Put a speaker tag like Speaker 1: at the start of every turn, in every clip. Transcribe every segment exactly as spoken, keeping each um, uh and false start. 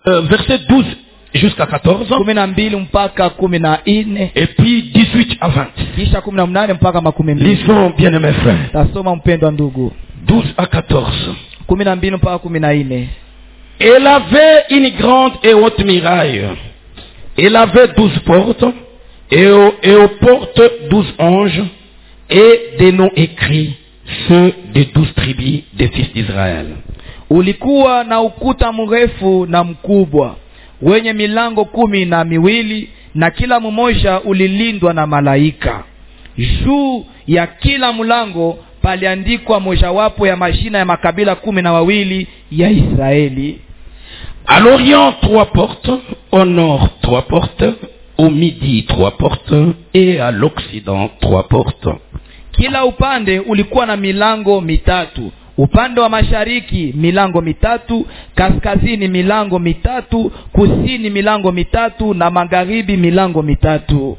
Speaker 1: Euh, verset douze jusqu'à quatorze.
Speaker 2: kumi na mbili mpaka kumi na nne.
Speaker 1: Et puis dix-huit à vingt.
Speaker 2: Kisha kumi na mnane mpaka makumi mbili.
Speaker 1: Lisons, bien-aimés frères.
Speaker 2: Tasoma mpendwa ndugu.
Speaker 1: douze à quatorze.
Speaker 2: kumi na mbili mpaka kumi na nne.
Speaker 1: Elle avait une grande et haute muraille. Elle avait douze portes, et aux, et aux portes douze anges, et des noms écrits, ceux des douze tribus des fils d'Israël.
Speaker 2: Ulikuwa na ukuta mrefu na mkubwa, wenye milango kumi na miwili, na kila mmoja ulilindwa na malaika. Juu ya kila mlango paliandikwa mojawapo ya majina ya makabila kumi na wawili ya Israeli.
Speaker 1: À l'Orient, trois portes, au nord, trois portes, au midi, trois portes, et à l'Occident, trois portes.
Speaker 2: Kila upande ulikuwa na milango mitatu. Upande wa mashariki milango mitatu, kaskazini milango mitatu, kusini milango mitatu, na magharibi milango mitatu.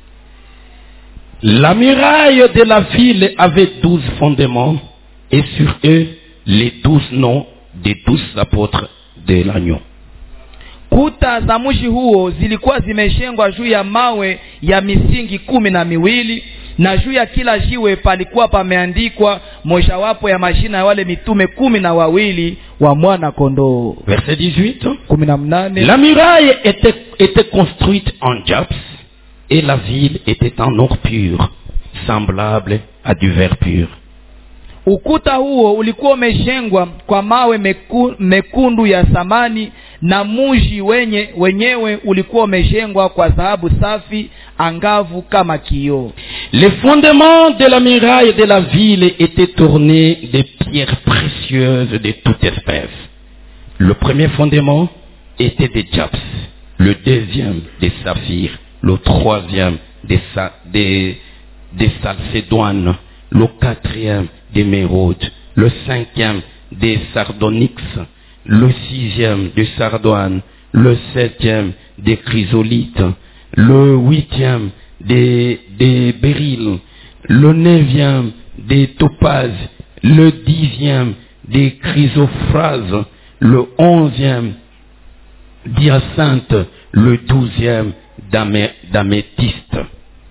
Speaker 1: La muraille de la ville avait douze fondements, et sur eux les douze noms des douze apôtres de l'agneau.
Speaker 2: Kuta za mji huo zilikuwa zimeshengwa juu ya mawe ya misingi kumi na miwili, na juu ya kila jiwe palikuwa pameandikwa mojawapo ya majina ya wale mitume kumi na wawili wa mwana kondoo.
Speaker 1: Verset dix-huit.
Speaker 2: kumi na mnane.
Speaker 1: La muraille était, était construite en japs, et la ville était en or pur, semblable à du verre pur.
Speaker 2: Ukuta huo ulikuwa umeshengwa kwa mawe meku, mekundu ya samani, na mji wenye wenyewe ulikuwa umeshengwa kwa dhahabu safi angavu kama kioo.
Speaker 1: Les fondements de la muraille de la ville étaient tournés de pierres précieuses de toute espèce. Le premier fondement était des japs, le deuxième des saphirs, le troisième des, sa, des, des salcédoines, le quatrième des méraudes, le cinquième des sardonyx, le sixième des sardoines, le septième des chrysolites, le huitième des, des béryls, le neuvième des topazes, le dixième des chrysoprases, le onzième d'hyacinthe, le douzième d'amé, d'améthyste.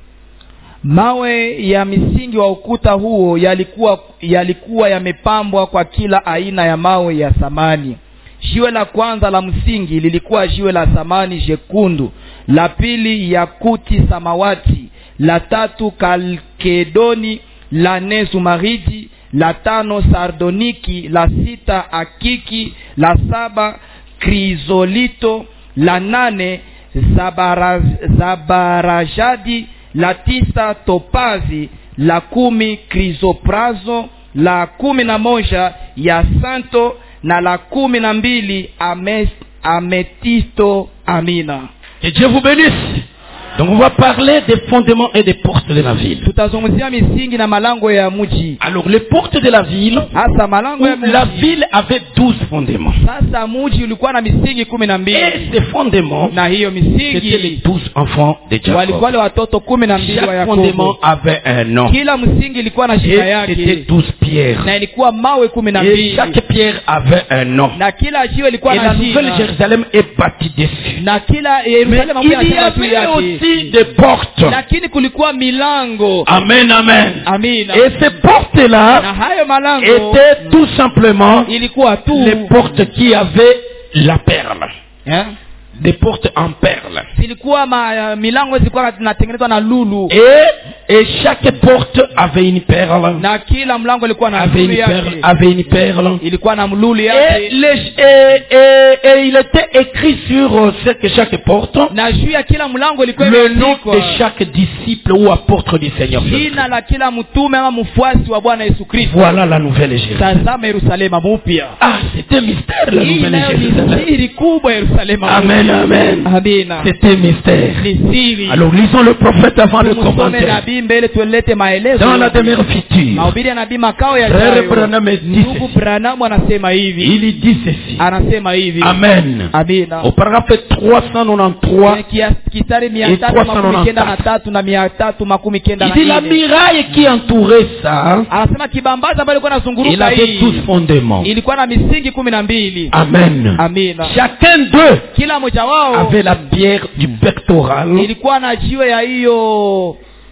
Speaker 2: Mawe ya misingi wa ukuta huo yalikuwa yalikuwa yamepambwa kwa kila aina ya mawe ya samani. Jiwe la kwanza la msingi lilikuwa jiwe la samani jekundu, la pili yakuti samawati, la tatu kalkedoni, la nne zumaridi, la tano sardoniki, la sita akiki, la saba krizolito, la nane zabara, zabarajadi, la tisa topazi, la kumi krizoprazo, la kumi na moja ya santo, na la kumi na mbili ames, ametisto. Amina.
Speaker 1: Que Dieu vous bénisse. Donc on va parler des fondements et des portes de la ville.
Speaker 2: Tutazungumzia misingi na malango ya mji.
Speaker 1: Alors les portes de la ville,
Speaker 2: hasa malango ya mji,
Speaker 1: la ville avait douze fondements.
Speaker 2: Sasa mji ulikuwa na misingi kumi na mbili.
Speaker 1: Et ces fondements,
Speaker 2: na hiyo misingi
Speaker 1: c'était les douze enfants de Jacob.
Speaker 2: Walikuwa wale watoto kumi na mbili wa
Speaker 1: Chaque
Speaker 2: Yakobo.
Speaker 1: fondement avait un nom.
Speaker 2: Kila msingi ilikuwa na jina yake.
Speaker 1: C'était douze pierres.
Speaker 2: Na ilikuwa mawe kumi na mbili.
Speaker 1: Et chaque pierre avait un nom.
Speaker 2: Na kila jiwe ilikuwa na jina.
Speaker 1: Et la nouvelle Jérusalem est bâtie dessus.
Speaker 2: Na kila Yerusalemu
Speaker 1: il y avait aussi des portes.
Speaker 2: Lakini kulikuwa milango.
Speaker 1: Amen, amen.
Speaker 2: Amina.
Speaker 1: Et ces portes-là étaient tout simplement les portes qui avaient la perle.
Speaker 2: Yeah.
Speaker 1: Des portes en perle.
Speaker 2: Zilikuwa ma, milango zilikuwa zinatengenezwa na lulu.
Speaker 1: Et, et chaque porte avait une perle.
Speaker 2: Na kila mlango ilikuwa na
Speaker 1: avait une perle, avait une perle.
Speaker 2: Ilikuwa na lulu yake.
Speaker 1: Et, les, et, et, et il était écrit sur cette, chaque porte
Speaker 2: na juu ya kila mlango ilikuwa
Speaker 1: le nom de chaque disciple ou apôtre du Seigneur.
Speaker 2: Jina la kila mtume ama mfuasi wa Bwana Yesu Kristo.
Speaker 1: Voilà la nouvelle Jérusalem.
Speaker 2: Tazama Yerusalemu mpya.
Speaker 1: Ah, c'était mystère la nouvelle Jérusalem.
Speaker 2: Siri kubwa Yerusalemu.
Speaker 1: Amen, amen.
Speaker 2: Amina.
Speaker 1: C'était mystère. Alors lisons le prophète avant de commencer.
Speaker 2: nabii mbele tuelete maelezo
Speaker 1: dans la demeure future.
Speaker 2: mahubiri ya nabii makao ya
Speaker 1: Frère
Speaker 2: jayo.
Speaker 1: Branham dit
Speaker 2: Ndugu
Speaker 1: ceci.
Speaker 2: Branham anasema hivi,
Speaker 1: Il dit ceci.
Speaker 2: anasema hivi.
Speaker 1: Amen.
Speaker 2: Amina.
Speaker 1: Au paragraphe trois cent quatre-vingt-treize,
Speaker 2: Kitari mia
Speaker 1: et
Speaker 2: tatu
Speaker 1: trois cent
Speaker 2: makumi kenda na
Speaker 1: quatre-vingt-quatre.
Speaker 2: tatu na mia tatu makumi kenda
Speaker 1: il
Speaker 2: na
Speaker 1: dit la
Speaker 2: nne.
Speaker 1: muraille qui entourait ça,
Speaker 2: Anasema kibambaza ambayo ilikuwa
Speaker 1: il
Speaker 2: inazunguruka
Speaker 1: avait
Speaker 2: hii
Speaker 1: douze fondements.
Speaker 2: ilikuwa na misingi kumi na mbili.
Speaker 1: Amen.
Speaker 2: Amina.
Speaker 1: Chacun d'eux
Speaker 2: Kila mmoja wao
Speaker 1: avait la pierre du pectoral,
Speaker 2: ilikuwa na jiwe ya hiyo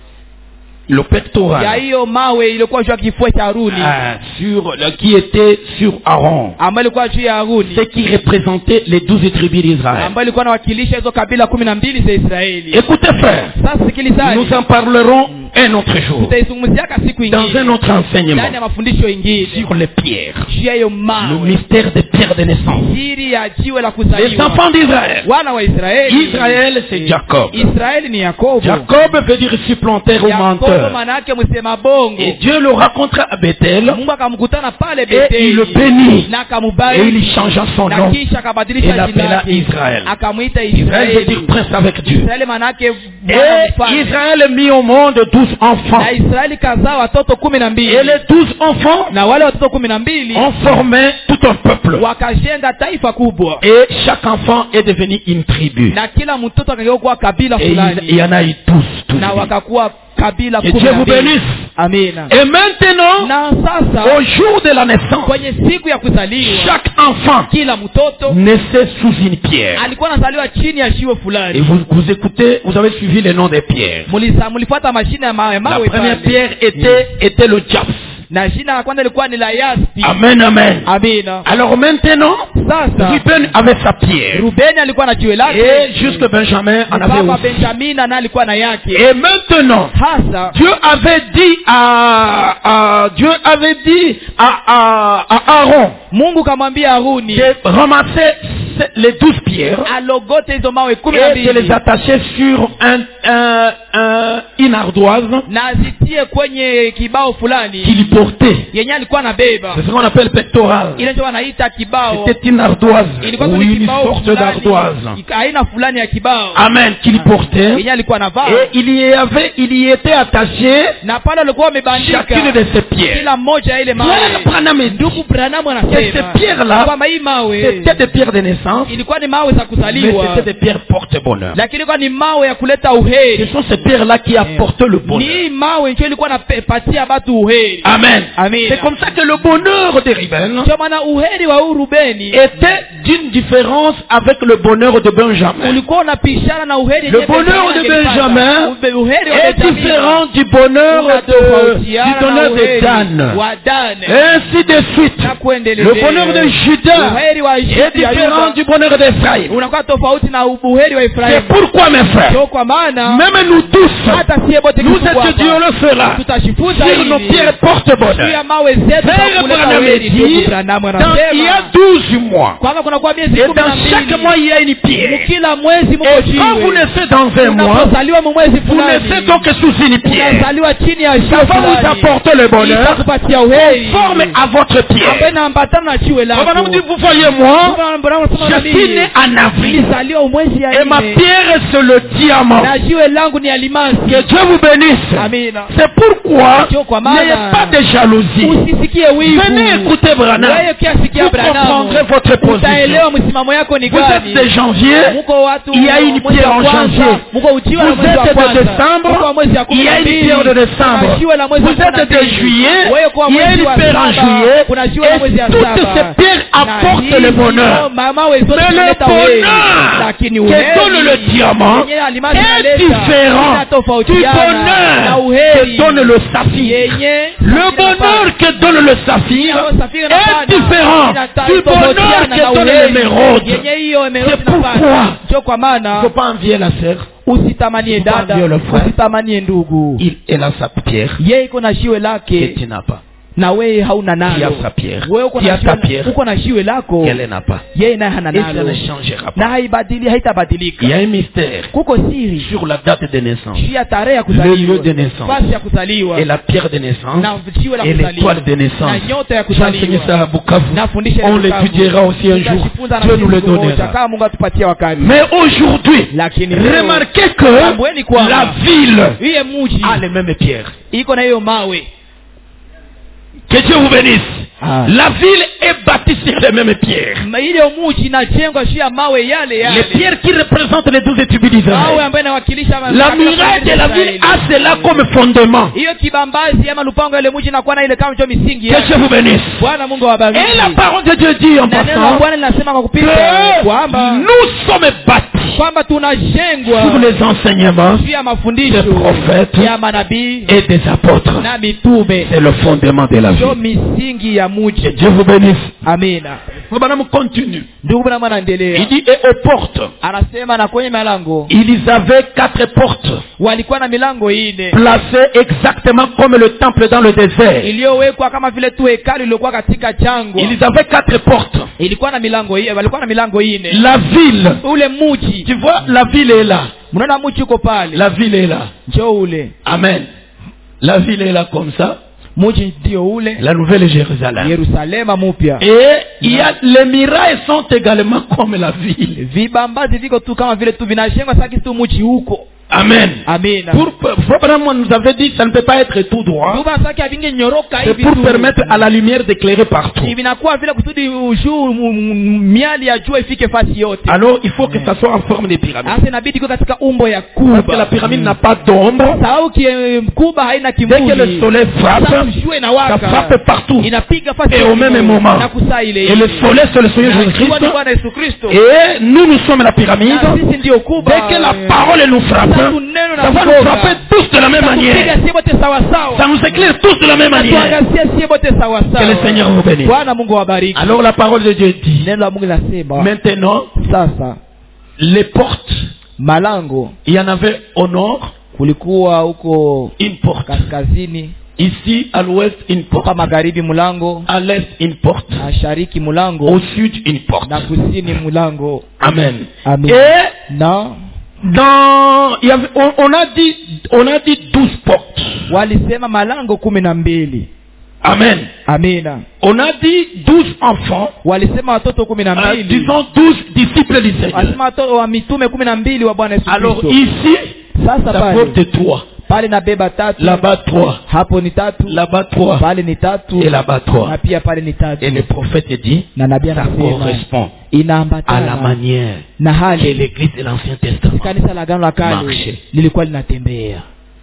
Speaker 1: le
Speaker 2: ya
Speaker 1: pectoral,
Speaker 2: hiyo mawe ilikuwa juu ya kifua cha Haruni,
Speaker 1: ah, sur le, qui était sur Aaron,
Speaker 2: ambayo ilikuwa juu ya Haruni,
Speaker 1: ce qui représentait les douze tribus d'Israël.
Speaker 2: ambayo ilikuwa inawakilisha hizo kabila kumi na mbili za Israeli.
Speaker 1: Écoutez frère,
Speaker 2: Sasa sikilizani,
Speaker 1: nous en parlerons un autre jour,
Speaker 2: tutaizungumziaka siku
Speaker 1: dans un
Speaker 2: ingine
Speaker 1: autre enseignement,
Speaker 2: ndani ya mafundisho ingine
Speaker 1: sur les pierres,
Speaker 2: juu ya hiyo
Speaker 1: le
Speaker 2: mawe,
Speaker 1: mystère des pierres de naissance.
Speaker 2: siri ya jiwe la
Speaker 1: Les
Speaker 2: kuzaliwa.
Speaker 1: enfants d'Israël.
Speaker 2: Wana wa Israeli,
Speaker 1: Israël, c'est Jacob.
Speaker 2: Israeli ni Yakobo.
Speaker 1: Jacob veut dire supplanteur ou
Speaker 2: Yakobo
Speaker 1: menteur.
Speaker 2: maana yake msema bongo.
Speaker 1: Et Dieu le rencontra à Bethel
Speaker 2: Mungu akamkutana pale
Speaker 1: et
Speaker 2: Beteli
Speaker 1: il le bénit.
Speaker 2: na
Speaker 1: Et
Speaker 2: akamubariki
Speaker 1: il changea son
Speaker 2: na
Speaker 1: nom.
Speaker 2: kisha
Speaker 1: Il
Speaker 2: akabadilisha jina
Speaker 1: l'appela
Speaker 2: lake
Speaker 1: Israël.
Speaker 2: akamuita
Speaker 1: Israël veut dire
Speaker 2: Israeli.
Speaker 1: prince avec Dieu.
Speaker 2: Israeli maana yake Bwana
Speaker 1: Et
Speaker 2: mfalme.
Speaker 1: Israël mit au monde douze enfants.
Speaker 2: Na Israeli kazaa watoto kumi na mbili
Speaker 1: Et les douze enfants
Speaker 2: na wale watoto kumi na mbili
Speaker 1: ont formé tout un peuple.
Speaker 2: wakajenga taifa kubwa
Speaker 1: Et chaque enfant est devenu une tribu.
Speaker 2: na kila mtoto akageuka kabila
Speaker 1: Et il, il
Speaker 2: fulani
Speaker 1: y en a eu douze.
Speaker 2: na
Speaker 1: douze.
Speaker 2: wakakuwa kabila
Speaker 1: Que
Speaker 2: kumi
Speaker 1: Dieu
Speaker 2: na
Speaker 1: vous
Speaker 2: mbili.
Speaker 1: bénisse.
Speaker 2: Amina.
Speaker 1: Et maintenant,
Speaker 2: Na sasa
Speaker 1: au jour de la naissance,
Speaker 2: kwenye siku ya kuzaliwa
Speaker 1: chaque enfant
Speaker 2: kila mtoto
Speaker 1: naissait sous une pierre.
Speaker 2: alikuwa anazaliwa chini ya jiwe
Speaker 1: Et
Speaker 2: fulani.
Speaker 1: vous, vous écoutez, vous avez suivi les noms des pierres.
Speaker 2: Mulisa mulifuata mashine ya mawe
Speaker 1: La
Speaker 2: mawe
Speaker 1: première
Speaker 2: pale.
Speaker 1: pierre était, était le japs.
Speaker 2: Na jina la kwanza ilikuwa ni la yaspi.
Speaker 1: Amen, amen.
Speaker 2: Amina.
Speaker 1: Alors maintenant,
Speaker 2: Sasa
Speaker 1: Ruben avait sa pierre.
Speaker 2: Rubeni alikuwa na jiwe lake.
Speaker 1: Et jusque Benjamin en avait
Speaker 2: Baba
Speaker 1: aussi.
Speaker 2: Benjamina na alikuwa na yake.
Speaker 1: Et maintenant,
Speaker 2: Hasa
Speaker 1: Dieu avait dit à, à Dieu avait dit à, à, à Aaron
Speaker 2: Mungu kamwambia Haruni
Speaker 1: de ramasser les douze pierres
Speaker 2: alogote hizo mawe kumi na
Speaker 1: et de les
Speaker 2: mbili
Speaker 1: attacher sur un, un, un, une ardoise
Speaker 2: na azitie kwenye kibao fulani
Speaker 1: qu'il portait.
Speaker 2: yenye alikuwa anabeba.
Speaker 1: C'est ce qu'on appelle pectoral.
Speaker 2: Ile ndio wanaita kibao.
Speaker 1: C'était une ardoise
Speaker 2: Ilikuwa
Speaker 1: ou
Speaker 2: kwenye
Speaker 1: une
Speaker 2: kibao
Speaker 1: sorte
Speaker 2: fulani,
Speaker 1: d'ardoise.
Speaker 2: ika- aina fulani ya kibao
Speaker 1: Amen, qu'il portait.
Speaker 2: yenye alikuwa anavaa
Speaker 1: Et il y avait, il y était attaché
Speaker 2: na pale alikuwa amebandika
Speaker 1: chacune de ces pierres.
Speaker 2: kila mmoja ya ile
Speaker 1: Frère
Speaker 2: mawe.
Speaker 1: Branham dit
Speaker 2: Ndugu Branham
Speaker 1: que
Speaker 2: anasema
Speaker 1: ces pierres-là,
Speaker 2: kwamba hii mawe
Speaker 1: c'était des pierres de naissance,
Speaker 2: ilikuwa ni mawe za
Speaker 1: mais
Speaker 2: kuzaliwa,
Speaker 1: c'était des pierres porte-bonheur.
Speaker 2: lakini ilikuwa ni mawe ya kuleta
Speaker 1: Ce
Speaker 2: uheri.
Speaker 1: sont ces pierres-là qui apportent le
Speaker 2: Ni
Speaker 1: bonheur.
Speaker 2: hii mawe ndio ilikuwa napatia watu uheri.
Speaker 1: Amen.
Speaker 2: Amina.
Speaker 1: C'est comme ça que le bonheur de Ruben
Speaker 2: Ndio maana uheri wa Rubeni
Speaker 1: était d'une différence avec le bonheur de Benjamin.
Speaker 2: ulikuwa unapishana na uheri
Speaker 1: Le
Speaker 2: yenye
Speaker 1: bonheur de
Speaker 2: Benjamin
Speaker 1: Benjamin
Speaker 2: angelipata. Ube- uheri wa
Speaker 1: est
Speaker 2: Benjamin
Speaker 1: différent du bonheur de,
Speaker 2: unatofautiana
Speaker 1: du bonheur
Speaker 2: na
Speaker 1: de
Speaker 2: uheri
Speaker 1: Dan.
Speaker 2: wa Dan.
Speaker 1: Ainsi de suite.
Speaker 2: Na kuendelea.
Speaker 1: Le bonheur de Judas
Speaker 2: uheri wa
Speaker 1: est
Speaker 2: Yuda
Speaker 1: différent du bonheur d'Ephraïm.
Speaker 2: unakuwa tofauti na uheri wa
Speaker 1: C'est
Speaker 2: Efraimu.
Speaker 1: pourquoi, mes frères,
Speaker 2: Ndio kwa maana
Speaker 1: même nous tous,
Speaker 2: hata sie bote
Speaker 1: nous
Speaker 2: kitu kwamba,
Speaker 1: étudions cela
Speaker 2: tutajifunza
Speaker 1: sur nos
Speaker 2: hili
Speaker 1: pierres
Speaker 2: juu
Speaker 1: porte-bonheur.
Speaker 2: ya mawe zetu za
Speaker 1: Frère
Speaker 2: kuleta
Speaker 1: Branham
Speaker 2: uheri.
Speaker 1: dit,
Speaker 2: Ndugu Branham
Speaker 1: dans-
Speaker 2: anasema
Speaker 1: il y a douze mois,
Speaker 2: kwamba kunakuwa miezi
Speaker 1: et
Speaker 2: kumi na
Speaker 1: dans chaque
Speaker 2: mbili.
Speaker 1: mois, il y a une pierre.
Speaker 2: Kila mwezi mko
Speaker 1: Et quand vous
Speaker 2: jiwe.
Speaker 1: naissez dans un mois,
Speaker 2: Unapozaliwa mu mwezi
Speaker 1: vous naissez
Speaker 2: fulani
Speaker 1: donc sous une pierre.
Speaker 2: unazaliwa chini ya
Speaker 1: Ça
Speaker 2: jiwe
Speaker 1: va vous
Speaker 2: fulani.
Speaker 1: apporter le bonheur,
Speaker 2: Itakupatia uheri
Speaker 1: forme à votre
Speaker 2: ambayo
Speaker 1: pierre.
Speaker 2: inaambatana na jiwe lako.
Speaker 1: Branham dit, vous voyez moi,
Speaker 2: Branham- Branham anasema na
Speaker 1: je suis
Speaker 2: mimi,
Speaker 1: né en avril.
Speaker 2: nilizaliwa mwezi ya
Speaker 1: Et ma
Speaker 2: nne
Speaker 1: pierre, c'est le diamant.
Speaker 2: na jiwe langu ni alimasi.
Speaker 1: Que Dieu vous bénisse.
Speaker 2: Amina.
Speaker 1: C'est pourquoi
Speaker 2: Sio kwa maana-
Speaker 1: n'ayez pas de jalousie.
Speaker 2: Usisikie wivu.
Speaker 1: Venez écouter Branham.
Speaker 2: Wewe kiasikia
Speaker 1: Vous
Speaker 2: Branham,
Speaker 1: comprendrez votre position.
Speaker 2: utaelewa msimamo yako ni
Speaker 1: Vous êtes
Speaker 2: gani.
Speaker 1: de janvier,
Speaker 2: Muko watu
Speaker 1: il y a une
Speaker 2: mwezi
Speaker 1: pierre
Speaker 2: wa
Speaker 1: en
Speaker 2: kwanza,
Speaker 1: janvier.
Speaker 2: muko ujiwa la
Speaker 1: Vous
Speaker 2: mwezi wa
Speaker 1: êtes de
Speaker 2: kwanza,
Speaker 1: décembre,
Speaker 2: muko wa mwezi wa kumi
Speaker 1: il y a
Speaker 2: na
Speaker 1: une
Speaker 2: mbili,
Speaker 1: pierre de
Speaker 2: kuna
Speaker 1: décembre.
Speaker 2: jiwe la mwezi wa
Speaker 1: Vous
Speaker 2: kumi na
Speaker 1: êtes de
Speaker 2: mbili.
Speaker 1: juillet,
Speaker 2: Wewe kwa
Speaker 1: il y a
Speaker 2: mwezi
Speaker 1: une
Speaker 2: wa
Speaker 1: pierre en
Speaker 2: saba,
Speaker 1: juillet.
Speaker 2: kuna jiwe la mwezi
Speaker 1: Et
Speaker 2: wa
Speaker 1: toutes
Speaker 2: saba.
Speaker 1: ces pierres
Speaker 2: Na
Speaker 1: apportent le
Speaker 2: hizo
Speaker 1: bonheur.
Speaker 2: mawe zote
Speaker 1: Mais le
Speaker 2: zinaleta uheri.
Speaker 1: bonheur
Speaker 2: Lakini
Speaker 1: que
Speaker 2: uheri
Speaker 1: donne le diamant
Speaker 2: yenye alimasi
Speaker 1: est
Speaker 2: inaleta,
Speaker 1: différent du
Speaker 2: inatofautiana na
Speaker 1: bonheur
Speaker 2: uheri
Speaker 1: que donne le saphir.
Speaker 2: yenye
Speaker 1: Le bonheur que donne le saphir est différent du bonheur que donne l'émeraude. C'est pourquoi
Speaker 2: Ndio kwa
Speaker 1: il ne
Speaker 2: maana
Speaker 1: faut pas envier la sœur.
Speaker 2: usitamanie dada,
Speaker 1: Usitamanie le frère.
Speaker 2: usitamanie ndugu.
Speaker 1: Il, elle a sa pierre
Speaker 2: Yeye iko na jiwe
Speaker 1: que
Speaker 2: lake
Speaker 1: tu n'as pas.
Speaker 2: na wewe hauna nalo.
Speaker 1: Qui a sa pierre?
Speaker 2: Wewe uko
Speaker 1: Qui a
Speaker 2: na
Speaker 1: ta pierre?
Speaker 2: uko na jiwe lako.
Speaker 1: Elle n'a pas.
Speaker 2: Yeye naye hana
Speaker 1: Et ça
Speaker 2: nalo.
Speaker 1: ne changera
Speaker 2: Na
Speaker 1: pas.
Speaker 2: haibadili haitabadilika.
Speaker 1: Il y a un mystère
Speaker 2: Kuko siri
Speaker 1: sur la date de naissance,
Speaker 2: juu ya tarehe ya
Speaker 1: le lieu
Speaker 2: kuzaliwa,
Speaker 1: de naissance
Speaker 2: fasi ya kuzaliwa,
Speaker 1: et la pierre de naissance
Speaker 2: na jiwe la
Speaker 1: et
Speaker 2: kuzaliwa,
Speaker 1: l'étoile de naissance.
Speaker 2: na nyota ya
Speaker 1: J'enseigne
Speaker 2: kuzaliwa.
Speaker 1: ça à Bukavu.
Speaker 2: Nafundisha
Speaker 1: On
Speaker 2: Bukavu.
Speaker 1: l'étudiera aussi un jour.
Speaker 2: Tutajifunza na
Speaker 1: Dieu nous le
Speaker 2: siku moja,
Speaker 1: donnera.
Speaker 2: kama Mungu atupatie wakati.
Speaker 1: Mais aujourd'hui,
Speaker 2: Lakini leo,
Speaker 1: remarquez que
Speaker 2: tambueni kwamba
Speaker 1: la ville
Speaker 2: iye mji
Speaker 1: a les mêmes pierres.
Speaker 2: iko na hiyo mawe.
Speaker 1: Que Dieu vous bénisse.
Speaker 2: Ah.
Speaker 1: La ville est bâtie sur les mêmes pierres.
Speaker 2: Ma ile mji inajengwa juu ya mawe yale yale.
Speaker 1: Les pierres qui représentent les douze tribus
Speaker 2: Mawe
Speaker 1: d'Israël.
Speaker 2: ambayo inawakilisha
Speaker 1: La muraille de la ville a cela comme fondement.
Speaker 2: hiyo kibambazi ama lupango ile mji inakuwa na ile kama ndio misingi
Speaker 1: Que
Speaker 2: yake.
Speaker 1: Dieu vous bénisse.
Speaker 2: Bwana Mungu awabariki.
Speaker 1: Et la parole de Dieu dit en
Speaker 2: Na neno la
Speaker 1: passant
Speaker 2: Bwana linasema kwa kupita
Speaker 1: que
Speaker 2: kwamba
Speaker 1: nous sommes bâtis
Speaker 2: kwamba tunajengwa
Speaker 1: sur les enseignements
Speaker 2: juu ya mafundisho
Speaker 1: des prophètes
Speaker 2: ya manabii
Speaker 1: et des apôtres.
Speaker 2: na mitume.
Speaker 1: C'est le fondement de la
Speaker 2: Ndio
Speaker 1: vie.
Speaker 2: misingi ya
Speaker 1: Que
Speaker 2: mji.
Speaker 1: Dieu vous bénisse.
Speaker 2: Amina.
Speaker 1: Madame continue.
Speaker 2: Ndugu bwana anaendelea.
Speaker 1: Il dit, et aux portes,
Speaker 2: Anasema na kwenye milango
Speaker 1: ils avaient quatre portes
Speaker 2: walikuwa na milango ine
Speaker 1: placées exactement comme le temple dans le désert.
Speaker 2: iliyowekwa kama vile tu hekalu iliyokuwa katika jangwa.
Speaker 1: Ils avaient quatre portes.
Speaker 2: Ilikuwa na milango hiyo, walikuwa na milango ine.
Speaker 1: La ville,
Speaker 2: Ule mji,
Speaker 1: tu vois, la ville est là.
Speaker 2: mnaona mji uko pale.
Speaker 1: La ville est là.
Speaker 2: Njoo ule.
Speaker 1: Amen. La ville est là comme ça.
Speaker 2: Mji ndio ule.
Speaker 1: La nouvelle Jérusalem.
Speaker 2: Yerusalema mpya.
Speaker 1: Et il y a, les murailles sont également comme la ville.
Speaker 2: Vibambazi viko tu kama vile tu vinajengwa sasa tu mji huko.
Speaker 1: Amen.
Speaker 2: Amina.
Speaker 1: Pour, pour, nous avait dit ça ne peut pas être tout droit.
Speaker 2: Tuba sasa avinge nyoroka
Speaker 1: C'est
Speaker 2: hivi
Speaker 1: pour
Speaker 2: tu.
Speaker 1: permettre à la lumière d'éclairer partout.
Speaker 2: Vinakuwa vile kusudi ujuu miali ya jua ifike fasi yote.
Speaker 1: Alors il faut que ça soit en forme de pyramide.
Speaker 2: Sasa inabidi kwa katika umbo ya
Speaker 1: Parce que
Speaker 2: kuba.
Speaker 1: la pyramide n'a pas d'ombre.
Speaker 2: Sababu kuba haina
Speaker 1: Dès
Speaker 2: kimvuli.
Speaker 1: que le soleil frappe,
Speaker 2: Sasa jua
Speaker 1: ça
Speaker 2: inawaka.
Speaker 1: frappe partout.
Speaker 2: Inapiga fasi
Speaker 1: Et au même moment.
Speaker 2: na kusaa ile.
Speaker 1: Et le soleil c'est le Seigneur
Speaker 2: Na jua ni
Speaker 1: Jésus-Christ.
Speaker 2: Bwana Yesu Kristo.
Speaker 1: Et nous, nous sommes la pyramide.
Speaker 2: Na sisi ndio kuba.
Speaker 1: Dès que la parole nous frappe,
Speaker 2: Sasa neno na
Speaker 1: ça va nous
Speaker 2: kutoka.
Speaker 1: frapper tous de la même manière.
Speaker 2: Tupiga sie bote sawa sawa.
Speaker 1: Ça nous éclaire tous de la même manière.
Speaker 2: Tuangazie sie bote sawa sawa.
Speaker 1: Que le Seigneur vous bénisse.
Speaker 2: Bwana Mungu awabariki.
Speaker 1: Alors la parole de Dieu dit,
Speaker 2: Neno la Mungu linasema
Speaker 1: maintenant,
Speaker 2: sasa
Speaker 1: les portes,
Speaker 2: malango
Speaker 1: il y en avait au nord,
Speaker 2: kulikuwa huko
Speaker 1: une porte.
Speaker 2: kaskazini,
Speaker 1: Ici, à l'ouest, une porte.
Speaker 2: hapa magharibi mlango,
Speaker 1: À l'est, une porte.
Speaker 2: mashariki
Speaker 1: Au
Speaker 2: mlango
Speaker 1: sud, une porte.
Speaker 2: na kusini mlango.
Speaker 1: Amen.
Speaker 2: Amen.
Speaker 1: Et
Speaker 2: Na
Speaker 1: dans, il y avait, on, on a dit, on a dit douze portes.
Speaker 2: walisema malango kumi na mbili.
Speaker 1: Amen.
Speaker 2: Amina.
Speaker 1: On a dit douze enfants.
Speaker 2: Walisema watoto kumi na
Speaker 1: Euh,
Speaker 2: mbili.
Speaker 1: disons douze disciples du Seigneur.
Speaker 2: Walisema watoto wa mitume kumi na mbili wa Bwana Yesu
Speaker 1: Alors
Speaker 2: Kristo.
Speaker 1: ici,
Speaker 2: Sasa
Speaker 1: ça
Speaker 2: pale
Speaker 1: porte trois.
Speaker 2: pale na beba tatu,
Speaker 1: Là-bas trois.
Speaker 2: hapo ni tatu,
Speaker 1: Là-bas trois.
Speaker 2: pale ni tatu,
Speaker 1: Et là-bas
Speaker 2: na
Speaker 1: trois.
Speaker 2: pia pale ni tatu.
Speaker 1: Et le prophète dit,
Speaker 2: Na nabii
Speaker 1: ça
Speaker 2: anasema
Speaker 1: correspond à la
Speaker 2: inaambatana
Speaker 1: manière
Speaker 2: na
Speaker 1: que
Speaker 2: hali
Speaker 1: l'église de l'Ancien Testament.
Speaker 2: kanisa la Agano la Kale
Speaker 1: Marche.
Speaker 2: lilikuwa linatembea.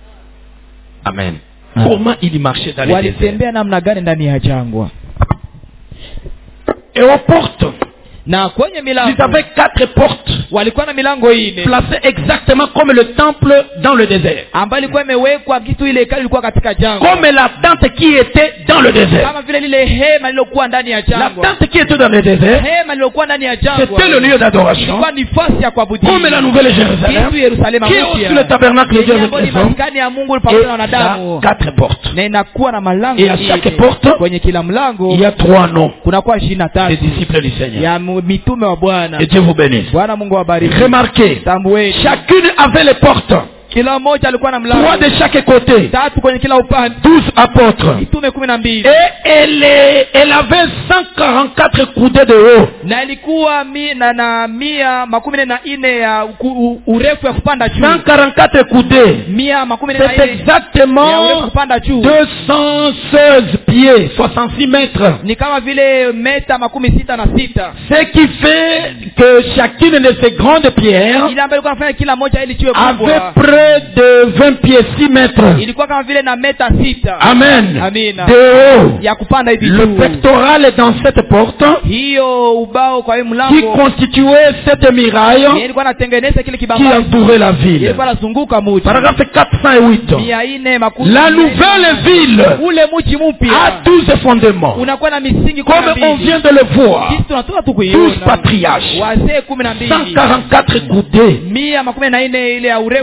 Speaker 1: Amen.
Speaker 2: Ah.
Speaker 1: Comment il marchait dans les déserts.
Speaker 2: Walitembea namna gani ndani ya jangwa?
Speaker 1: Et aux portes,
Speaker 2: Na kwenye
Speaker 1: ils
Speaker 2: milango
Speaker 1: avaient quatre portes
Speaker 2: walikuwa na milango ine
Speaker 1: placées exactement comme le temple dans le désert.
Speaker 2: ambayo ilikuwa imewekwa kitu, ile hekalu ilikuwa katika jangwa,
Speaker 1: Comme la tente qui était dans le désert.
Speaker 2: kama vile lile hema lilokuwa ndani ya
Speaker 1: La
Speaker 2: jangwa.
Speaker 1: tente qui était dans le désert,
Speaker 2: Hema lilokuwa ndani ya jangwa
Speaker 1: c'était le lieu d'adoration.
Speaker 2: ilikuwa ni nafasi ya kuabudia.
Speaker 1: Comme la nouvelle Jérusalem,
Speaker 2: Kitu Yerusalema
Speaker 1: qui est aussi le
Speaker 2: mpya
Speaker 1: tabernacle de Dieu avec
Speaker 2: ambayo ni
Speaker 1: les hommes.
Speaker 2: maskani ya Mungu
Speaker 1: Et
Speaker 2: pamoja na
Speaker 1: ça
Speaker 2: wanadamu,
Speaker 1: a quatre portes.
Speaker 2: na inakuwa na malango
Speaker 1: Et à chaque
Speaker 2: ine.
Speaker 1: porte,
Speaker 2: Kwenye kila mlango
Speaker 1: il y a trois noms
Speaker 2: kunakuwa ishirini na
Speaker 1: des
Speaker 2: tatu
Speaker 1: disciples du Seigneur.
Speaker 2: ya mu- mitume wa Bwana.
Speaker 1: Et Dieu vous bénisse.
Speaker 2: Bwana Mungu awabariki.
Speaker 1: Remarquez,
Speaker 2: Tambueni,
Speaker 1: chacune avait les portes.
Speaker 2: kila mmoja alikuwa na
Speaker 1: Trois
Speaker 2: mlango
Speaker 1: de chaque côté.
Speaker 2: tatu kwenye kila upande,
Speaker 1: Douze apôtres.
Speaker 2: mitume kumi na mbili,
Speaker 1: Et elle, est- elle avait cent quarante-quatre coudées de haut.
Speaker 2: na ilikuwa mi, na, na mia makumi nne na nne ya u, u, urefu ya kupanda juu,
Speaker 1: cent quarante-quatre coudées.
Speaker 2: mia makumi nne na
Speaker 1: C'est
Speaker 2: nne ya urefu
Speaker 1: exactement
Speaker 2: kupanda juu,
Speaker 1: deux cent seize pieds, soixante-six mètres.
Speaker 2: ni kama vile meta makumi sita na sita.
Speaker 1: Ce qui fait que chacune de ces grandes pierres
Speaker 2: Ile ambayo ilikuwa inafanya kila moja ili chiwe
Speaker 1: avait
Speaker 2: kubwa
Speaker 1: près de vingt pieds, six mètres.
Speaker 2: ilikuwa kama vile na meta sita.
Speaker 1: Amen.
Speaker 2: Amina.
Speaker 1: De haut.
Speaker 2: Ya kupanda hivi
Speaker 1: Le
Speaker 2: juu.
Speaker 1: pectoral est dans cette porte
Speaker 2: Hiyo ubao kwa hiyo
Speaker 1: qui
Speaker 2: mlango
Speaker 1: constituait cette muraille
Speaker 2: yeye alikuwa anatengeneza kile
Speaker 1: qui
Speaker 2: kibambazi,
Speaker 1: entourait la ville.
Speaker 2: ilikuwa anazunguka mji.
Speaker 1: Paragraphe quatre cent huit.
Speaker 2: mia nne makumi
Speaker 1: La
Speaker 2: nne.
Speaker 1: nouvelle ville
Speaker 2: Ule mji
Speaker 1: a
Speaker 2: mpya
Speaker 1: douze fondements.
Speaker 2: unakuwa na misingi kumi na
Speaker 1: Comme on
Speaker 2: mbili.
Speaker 1: vient de le voir,
Speaker 2: Sisi tunatoka tu
Speaker 1: douze
Speaker 2: kuiona
Speaker 1: patriarches,
Speaker 2: wazee kumi na
Speaker 1: cent
Speaker 2: mbili,
Speaker 1: quarante-quatre coudées.
Speaker 2: mia makumi na nne ile ya urefu ya kupanda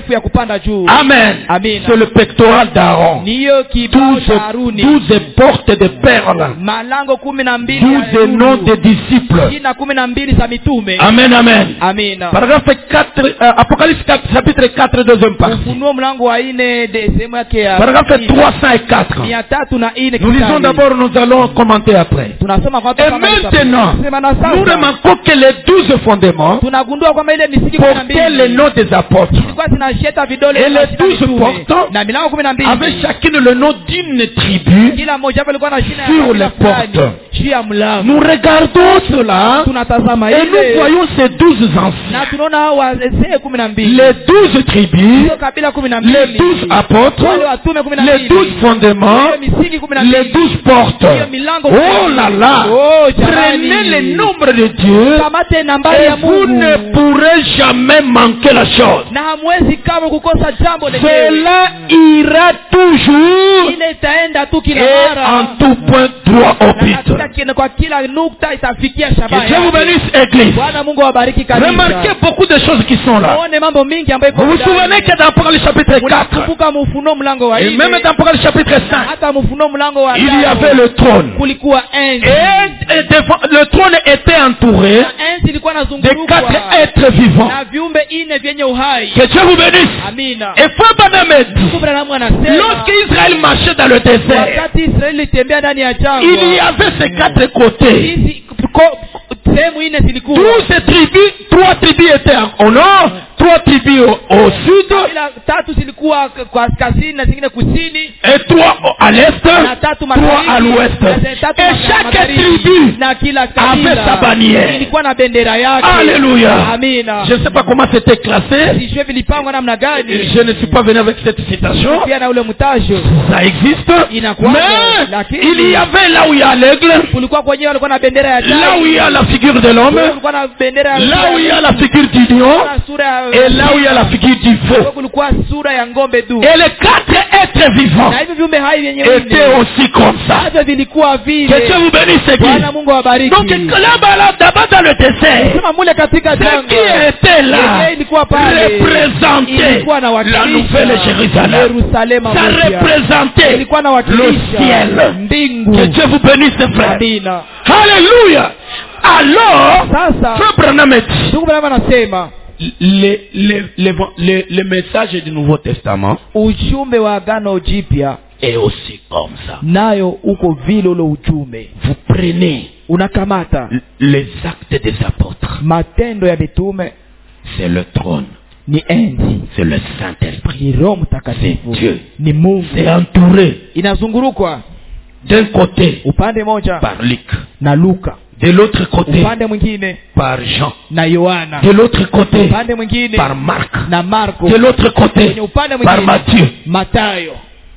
Speaker 2: kupanda juu.
Speaker 1: Amen.
Speaker 2: Amina.
Speaker 1: C'est le pectoral d'Aaron.
Speaker 2: Niyo kibao
Speaker 1: Douze,
Speaker 2: cha Haruni.
Speaker 1: douze portes de perles.
Speaker 2: Malango kumi na mbili
Speaker 1: Douze noms des disciples.
Speaker 2: jina kumi na mbili za mitume.
Speaker 1: Amen, amen.
Speaker 2: Amina.
Speaker 1: Paragraphe quatre, euh, Apocalypse quatre, chapitre quatre, deuxième partie.
Speaker 2: Ufunuo mlango wa nne de sehemu yake ya
Speaker 1: Paragraphe trois cent quatre.
Speaker 2: mia tatu na nne.
Speaker 1: Nous lisons d'abord, nous allons commenter après.
Speaker 2: Tunasoma kwa
Speaker 1: Et maintenant, nous
Speaker 2: sasa
Speaker 1: remarquons que les douze fondements
Speaker 2: tunagundua kwamba ile misingi kumi na
Speaker 1: portaient les
Speaker 2: mbili
Speaker 1: noms des apôtres.
Speaker 2: zilikuwa zinasheta vidole
Speaker 1: Et
Speaker 2: vya
Speaker 1: les douze
Speaker 2: mitume.
Speaker 1: portants
Speaker 2: na milango kumi na
Speaker 1: avaient
Speaker 2: mbili
Speaker 1: chacune le nom d'une tribu.
Speaker 2: kila mmoja hapo alikuwa na jina
Speaker 1: Sur
Speaker 2: ya kabila
Speaker 1: les portes.
Speaker 2: fulani juu ya mlango.
Speaker 1: Nous regardons cela
Speaker 2: Tunatazama
Speaker 1: et nous
Speaker 2: ile
Speaker 1: voyons ces douze anciens,
Speaker 2: na tunaona hao wazee kumi na mbili
Speaker 1: les douze tribus,
Speaker 2: hizo kabila kumi na
Speaker 1: les
Speaker 2: mbili
Speaker 1: douze apôtres,
Speaker 2: wale watume kumi na
Speaker 1: les
Speaker 2: mbili
Speaker 1: douze fondements,
Speaker 2: hiyo misingi kumi na
Speaker 1: les
Speaker 2: mbili
Speaker 1: douze portes.
Speaker 2: hiyo milango
Speaker 1: Oh là là!
Speaker 2: Oh,
Speaker 1: Prenez
Speaker 2: jamani.
Speaker 1: le nombre de Dieu
Speaker 2: Kamate nambari
Speaker 1: et
Speaker 2: ya
Speaker 1: vous
Speaker 2: Mungu
Speaker 1: ne pourrez jamais manquer la chose.
Speaker 2: na hamwezi kama kukosa jambo lenyewe.
Speaker 1: Cela ira toujours
Speaker 2: Ile itaenda tu kila
Speaker 1: et
Speaker 2: mara
Speaker 1: en tout point droit au
Speaker 2: na
Speaker 1: but.
Speaker 2: katika kina- kwa kila nukta itafikia
Speaker 1: Que
Speaker 2: shabaha
Speaker 1: Dieu vous
Speaker 2: yake.
Speaker 1: bénisse, Église.
Speaker 2: Bwana Mungu awabariki kabisa.
Speaker 1: Remarquez beaucoup de choses qui sont là.
Speaker 2: Muone mambo mingi ambayo iko
Speaker 1: Vous vous
Speaker 2: ndani.
Speaker 1: souvenez que dans Apocalypse chapitre quatre,
Speaker 2: Unakumbuka Ufunuo mlango wa
Speaker 1: et
Speaker 2: nne,
Speaker 1: même dans Apocalypse chapitre cinq,
Speaker 2: hata Ufunuo mlango wa
Speaker 1: il y
Speaker 2: tano,
Speaker 1: avait le trône.
Speaker 2: kulikuwa enzi.
Speaker 1: Et, et devant- le trône était entouré
Speaker 2: Na enzi ilikuwa
Speaker 1: de
Speaker 2: inazungurukwa
Speaker 1: quatre êtres vivants.
Speaker 2: na viumbe ine vyenye uhai.
Speaker 1: Que Dieu vous bénisse.
Speaker 2: Amina.
Speaker 1: Et Frère Branham dit,
Speaker 2: Mungu Branham anasema
Speaker 1: lorsqu'Israël marchait dans le désert,
Speaker 2: wakati Israeli ilitembea ndani ya jangwa,
Speaker 1: il y avait ces quatre côtés.
Speaker 2: hizi ko- sehemu ine zilikuwa
Speaker 1: Douze tribus, trois tribus étaient au nord, trois tribus au, au sud,
Speaker 2: kabila tatu zilikuwa k- kwa kaskazini na zingine kusini
Speaker 1: et trois à l'est,
Speaker 2: na tatu
Speaker 1: trois à
Speaker 2: magharibi
Speaker 1: l'ouest.
Speaker 2: na zile tatu
Speaker 1: Et
Speaker 2: magharibi.
Speaker 1: chaque tribu
Speaker 2: na kila
Speaker 1: avait
Speaker 2: kabila
Speaker 1: sa bannière.
Speaker 2: ilikuwa na bendera yake.
Speaker 1: Alléluia.
Speaker 2: Amina.
Speaker 1: Je ne sais pas comment c'était classé.
Speaker 2: Sijue vilipangwa namna gani.
Speaker 1: Je ne suis pas venu avec cette citation.
Speaker 2: Pia na ule mtajo
Speaker 1: Ça existe.
Speaker 2: Inakuwa,
Speaker 1: Mais
Speaker 2: lakini
Speaker 1: il y avait là où il y a l'aigle,
Speaker 2: kulikuwa kwenyewe walikuwa na bendera ya
Speaker 1: là où il y
Speaker 2: tai,
Speaker 1: a la figure de l'homme,
Speaker 2: kulikuwa na bendera ya
Speaker 1: là où il y a
Speaker 2: tai,
Speaker 1: la figure du lion,
Speaker 2: kulikuwa na sura ya
Speaker 1: et là où il y a la figure du veau.
Speaker 2: kulikuwa sura ya ng'ombe tu.
Speaker 1: Et les quatre êtres vivants
Speaker 2: Na hivyo viumbe hai vyenye
Speaker 1: étaient
Speaker 2: nne
Speaker 1: aussi comme ça.
Speaker 2: hivyo vilikuwa
Speaker 1: Que Dieu
Speaker 2: vile.
Speaker 1: vous bénisse, Église.
Speaker 2: Bwana Mungu awabariki.
Speaker 1: Donc là-bas, là, d'abord dans le désert,
Speaker 2: Sema mule katika
Speaker 1: ce qui
Speaker 2: jangwa
Speaker 1: était là
Speaker 2: yenyewe ilikuwa pale
Speaker 1: représentait
Speaker 2: ilikuwa na
Speaker 1: la
Speaker 2: wakilisha
Speaker 1: nouvelle Jérusalem.
Speaker 2: Yerusalema
Speaker 1: Ça
Speaker 2: mpya.
Speaker 1: représentait
Speaker 2: Ilikuwa na
Speaker 1: le
Speaker 2: wakilisha
Speaker 1: ciel.
Speaker 2: mbingu.
Speaker 1: Que Dieu vous bénisse, frère.
Speaker 2: Amina.
Speaker 1: Alléluia. Alors,
Speaker 2: Sasa
Speaker 1: Frère Branham dit,
Speaker 2: ndugu Branham anasema
Speaker 1: les, les, les, les, les messages du Nouveau Testament
Speaker 2: ujumbe wa agano jipya
Speaker 1: est aussi comme ça.
Speaker 2: nayo uko vile ule ujumbe.
Speaker 1: Vous prenez
Speaker 2: Unakamata
Speaker 1: les actes des apôtres.
Speaker 2: matendo ya mitume,
Speaker 1: C'est le trône.
Speaker 2: ni enzi,
Speaker 1: C'est le Saint-Esprit.
Speaker 2: ni Roho Mtakatifu,
Speaker 1: C'est Dieu.
Speaker 2: ni Mungu.
Speaker 1: C'est entouré
Speaker 2: Inazungurukwa
Speaker 1: d'un côté
Speaker 2: upande moja
Speaker 1: par Luc,
Speaker 2: na Luka,
Speaker 1: de l'autre côté
Speaker 2: upande mwingine
Speaker 1: par Jean,
Speaker 2: na Yohana,
Speaker 1: de l'autre côté
Speaker 2: upande mwingine
Speaker 1: par Marc,
Speaker 2: na Marko,
Speaker 1: de l'autre côté
Speaker 2: kwenye upande
Speaker 1: par
Speaker 2: mwingine
Speaker 1: Matthieu.
Speaker 2: Matayo.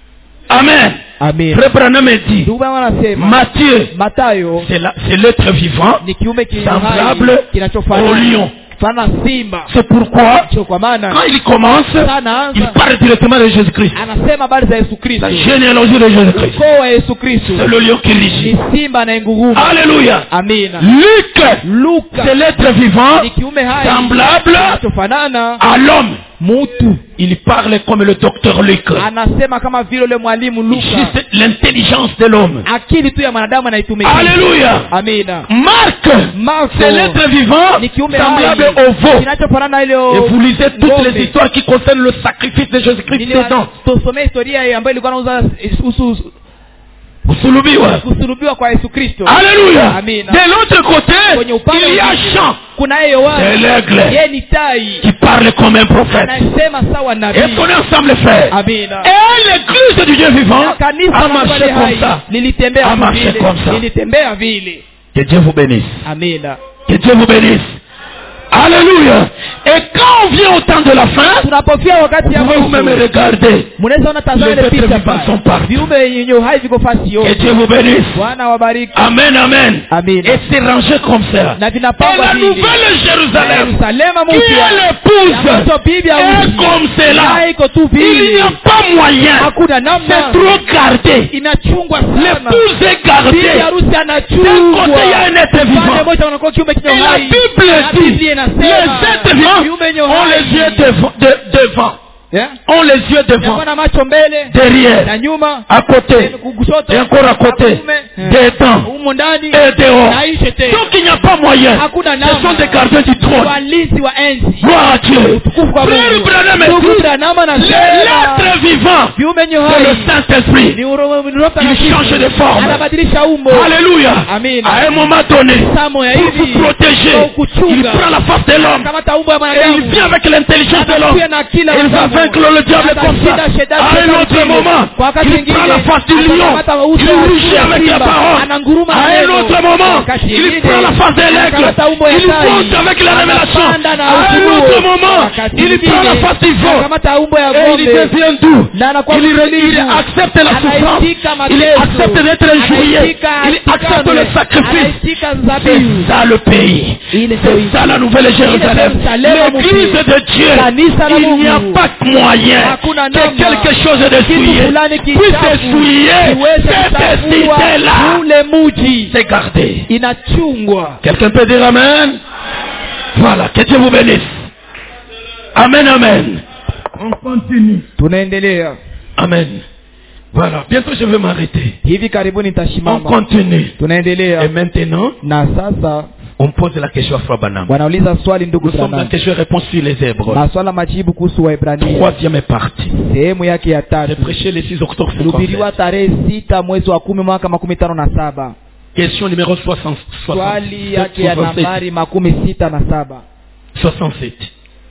Speaker 1: Amen.
Speaker 2: Amen.
Speaker 1: Frère Branham dit,
Speaker 2: Ndugu Branham anasema
Speaker 1: Matthieu,
Speaker 2: Matayo
Speaker 1: c'est la- c'est l'être vivant
Speaker 2: ni kiumbe
Speaker 1: semblable
Speaker 2: kihai
Speaker 1: au
Speaker 2: kinachofanana
Speaker 1: lion.
Speaker 2: fana simba.
Speaker 1: C'est pourquoi,
Speaker 2: Cho kwa maana
Speaker 1: quand il commence,
Speaker 2: sana
Speaker 1: il
Speaker 2: anza
Speaker 1: parle directement de Jésus-Christ.
Speaker 2: anasema habari za Yesu Kristo,
Speaker 1: La généalogie de Jésus-Christ.
Speaker 2: ukoo wa Yesu Kristo
Speaker 1: C'est le lion qui rugit.
Speaker 2: ni simba na nguruma.
Speaker 1: Alléluia.
Speaker 2: Amina.
Speaker 1: Luc,
Speaker 2: Luka
Speaker 1: c'est l'être vivant
Speaker 2: ni kiume hai
Speaker 1: semblable
Speaker 2: kinachofanana
Speaker 1: à l'homme.
Speaker 2: mutu.
Speaker 1: Il parle comme le docteur Luc.
Speaker 2: Anasema kama vile ule mwalimu Luka,
Speaker 1: Juste l'intelligence de l'homme.
Speaker 2: akili tu ya mwanadamu anaitumia.
Speaker 1: Alléluia.
Speaker 2: Amina.
Speaker 1: Marc,
Speaker 2: Marko
Speaker 1: c'est l'être vivant
Speaker 2: ni kiume
Speaker 1: semblable
Speaker 2: hai
Speaker 1: au veau.
Speaker 2: kinachofanana na ile
Speaker 1: Et vous lisez toutes
Speaker 2: ng'ombe.
Speaker 1: les histoires qui concernent le sacrifice de Jésus-Christ dedans.
Speaker 2: Tusomee historia ambayo ilikuwa inauza kuhusu
Speaker 1: Usulubiwa.
Speaker 2: kusulubiwa kwa Yesu Kristo.
Speaker 1: Alléluia.
Speaker 2: Amina.
Speaker 1: De l'autre côté,
Speaker 2: Kwenye upande
Speaker 1: il y a
Speaker 2: mwingine,
Speaker 1: Jean
Speaker 2: kuna yeye
Speaker 1: C'est l'aigle.
Speaker 2: yeye ni tai
Speaker 1: qui parle comme un prophète.
Speaker 2: anasema sawa
Speaker 1: Et
Speaker 2: nabii.
Speaker 1: qu'on est ensemble frères.
Speaker 2: Amina.
Speaker 1: Et l'église du Dieu vivant
Speaker 2: Kanisa
Speaker 1: a
Speaker 2: la Mungu
Speaker 1: marché
Speaker 2: aliye
Speaker 1: comme
Speaker 2: hai
Speaker 1: ça.
Speaker 2: lilitembea
Speaker 1: A marché
Speaker 2: vile,
Speaker 1: comme ça.
Speaker 2: lilitembea vile.
Speaker 1: Que Dieu vous bénisse.
Speaker 2: Amina.
Speaker 1: Que Dieu vous bénisse. Alléluia. Et quand on vient au temps de la fin,
Speaker 2: Tunapofia wakati
Speaker 1: vous
Speaker 2: ya
Speaker 1: pouvez vous-même
Speaker 2: mwisho,
Speaker 1: regarder.
Speaker 2: mnaweza ona tazama
Speaker 1: Les
Speaker 2: ile
Speaker 1: êtres
Speaker 2: picha
Speaker 1: vivants sont
Speaker 2: pale.
Speaker 1: partis.
Speaker 2: Viumbe yenye uhai viko fasi
Speaker 1: Que
Speaker 2: yote.
Speaker 1: Dieu vous bénisse.
Speaker 2: Bwana wabariki.
Speaker 1: Amen, amen.
Speaker 2: Amina.
Speaker 1: Et c'est rangé comme ça.
Speaker 2: Na
Speaker 1: Et
Speaker 2: vinapangwa
Speaker 1: la
Speaker 2: vile.
Speaker 1: nouvelle Jérusalem,
Speaker 2: Yerusalema
Speaker 1: qui
Speaker 2: mpya
Speaker 1: est l'épouse,
Speaker 2: ambacho bibi
Speaker 1: est
Speaker 2: harusi
Speaker 1: comme cela.
Speaker 2: haiko tu
Speaker 1: Il n'y
Speaker 2: vile,
Speaker 1: a pas moyen.
Speaker 2: hakuna namna,
Speaker 1: C'est trop gardé.
Speaker 2: inachungwa sana.
Speaker 1: L'épouse est
Speaker 2: Bibi
Speaker 1: gardée.
Speaker 2: harusi
Speaker 1: D'un
Speaker 2: anachungwa.
Speaker 1: côté, il y a un être
Speaker 2: Upande
Speaker 1: vivant.
Speaker 2: mmoja unakuwa kiumbe chenye
Speaker 1: Et la
Speaker 2: uhai.
Speaker 1: Bible
Speaker 2: Na
Speaker 1: dit,
Speaker 2: Biblia
Speaker 1: les
Speaker 2: inasema
Speaker 1: êtres vivants
Speaker 2: viumbe wenye
Speaker 1: ont
Speaker 2: uhai
Speaker 1: les yeux devant. de- devant.
Speaker 2: yeah,
Speaker 1: ont les yeux devant,
Speaker 2: yako na macho mbele,
Speaker 1: derrière,
Speaker 2: na nyuma,
Speaker 1: à côté,
Speaker 2: kushoto,
Speaker 1: et encore à côté, dedans
Speaker 2: humo ndani,
Speaker 1: et dehors.
Speaker 2: na nje tena.
Speaker 1: Donc il n'y a pas moyen.
Speaker 2: Hakuna
Speaker 1: Ce
Speaker 2: namna.
Speaker 1: sont des gardiens du trône.
Speaker 2: Walinzi wa enzi.
Speaker 1: Gloire à Dieu.
Speaker 2: Utukufu kwa
Speaker 1: Frère
Speaker 2: Mungu.
Speaker 1: Branham
Speaker 2: Ndugu
Speaker 1: dit,
Speaker 2: Branham anasema,
Speaker 1: l'être vivant,
Speaker 2: viumbe nyo
Speaker 1: c'est
Speaker 2: hai
Speaker 1: le Saint-Esprit.
Speaker 2: ni Roho
Speaker 1: Il
Speaker 2: Mtakatifu.
Speaker 1: change de forme.
Speaker 2: Anabadilisha umbo.
Speaker 1: Alléluia.
Speaker 2: Amen.
Speaker 1: À un moment donné,
Speaker 2: Samo ya
Speaker 1: pour
Speaker 2: hivi,
Speaker 1: vous protéger,
Speaker 2: kwa kuchunga,
Speaker 1: il prend la force de l'homme.
Speaker 2: Kamata umbo ya
Speaker 1: Et
Speaker 2: mwanadamu.
Speaker 1: il vient avec l'intelligence de l'homme.
Speaker 2: Anakuja na akili ya
Speaker 1: Il va
Speaker 2: mwanadamu.
Speaker 1: vaincre le diable comme ça.
Speaker 2: Atashinda shetani
Speaker 1: À un
Speaker 2: shetani
Speaker 1: autre
Speaker 2: chini.
Speaker 1: moment,
Speaker 2: Kwa wakati
Speaker 1: il
Speaker 2: mwingine,
Speaker 1: prend la force du lion.
Speaker 2: atakamata uso
Speaker 1: Il
Speaker 2: wa
Speaker 1: rugit
Speaker 2: simba,
Speaker 1: avec la parole.
Speaker 2: ananguruma
Speaker 1: À un
Speaker 2: neno.
Speaker 1: autre moment,
Speaker 2: Wakati
Speaker 1: il
Speaker 2: mwingine,
Speaker 1: prend la force de l'aigle.
Speaker 2: atakamata umbo ya
Speaker 1: Il
Speaker 2: tai.
Speaker 1: monte avec la révélation.
Speaker 2: Anapanda na
Speaker 1: À un
Speaker 2: ufunuo.
Speaker 1: autre moment,
Speaker 2: Wakati
Speaker 1: il
Speaker 2: mwingine,
Speaker 1: prend la force du vent.
Speaker 2: atakamata umbo ya
Speaker 1: Et il
Speaker 2: ng'ombe.
Speaker 1: devient doux.
Speaker 2: Na anakuwa
Speaker 1: Il, il
Speaker 2: mtulivu.
Speaker 1: accepte la souffrance.
Speaker 2: Anaitika
Speaker 1: Il
Speaker 2: mateso.
Speaker 1: accepte d'être injurié.
Speaker 2: Anaitika
Speaker 1: Il accepte le sacrifice.
Speaker 2: Anaitika
Speaker 1: C'est
Speaker 2: dhabihu.
Speaker 1: ça le pays.
Speaker 2: Ile
Speaker 1: C'est
Speaker 2: ndio
Speaker 1: ça la nouvelle Jérusalem. L'église de Dieu.
Speaker 2: Kanisa la
Speaker 1: Il n'y a
Speaker 2: Mungu.
Speaker 1: pas de moyen
Speaker 2: Hakuna
Speaker 1: que
Speaker 2: namna.
Speaker 1: quelque chose de
Speaker 2: Kitu
Speaker 1: souillé
Speaker 2: fulani
Speaker 1: puisse
Speaker 2: kichafu
Speaker 1: souiller
Speaker 2: kiweze
Speaker 1: cette
Speaker 2: kuchafua
Speaker 1: cité-là.
Speaker 2: ule muji.
Speaker 1: C'est gardé.
Speaker 2: Inachungwa.
Speaker 1: Quelqu'un peut dire amen? Voilà, que Dieu vous bénisse. Amen, amen. On continue.
Speaker 2: Tunaendelea.
Speaker 1: Amen. Voilà, bientôt je vais m'arrêter.
Speaker 2: Hivi karibuni
Speaker 1: On
Speaker 2: nitasimama.
Speaker 1: continue.
Speaker 2: Tunaendelea.
Speaker 1: Et maintenant,
Speaker 2: Na sasa
Speaker 1: on pose la question à Frère Branham.
Speaker 2: wanauliza swali ndugu
Speaker 1: Nous sommes dans
Speaker 2: Branham.
Speaker 1: question-réponse sur les Hébreux.
Speaker 2: Maswala majibu kuhusu Waebrania.
Speaker 1: Troisième partie.
Speaker 2: Sehemu yake ya
Speaker 1: J'ai
Speaker 2: tatu.
Speaker 1: prêché le six octobre
Speaker 2: Ilihubiriwa
Speaker 1: cinquante-sept.
Speaker 2: tarehe sita mwezi wa kumi mwaka makumi tano na saba.
Speaker 1: Question numéro soixante,
Speaker 2: Swali yake ya
Speaker 1: soixante-sept.
Speaker 2: nambari makumi sita na saba.
Speaker 1: soixante-sept.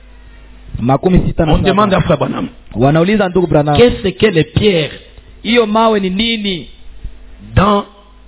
Speaker 2: Makumi sita na
Speaker 1: On demande
Speaker 2: saba.
Speaker 1: à Frère Branham,
Speaker 2: Wanauliza ndugu Branham,
Speaker 1: qu'est-ce que les pierres
Speaker 2: hiyo mawe ni nini?
Speaker 1: dans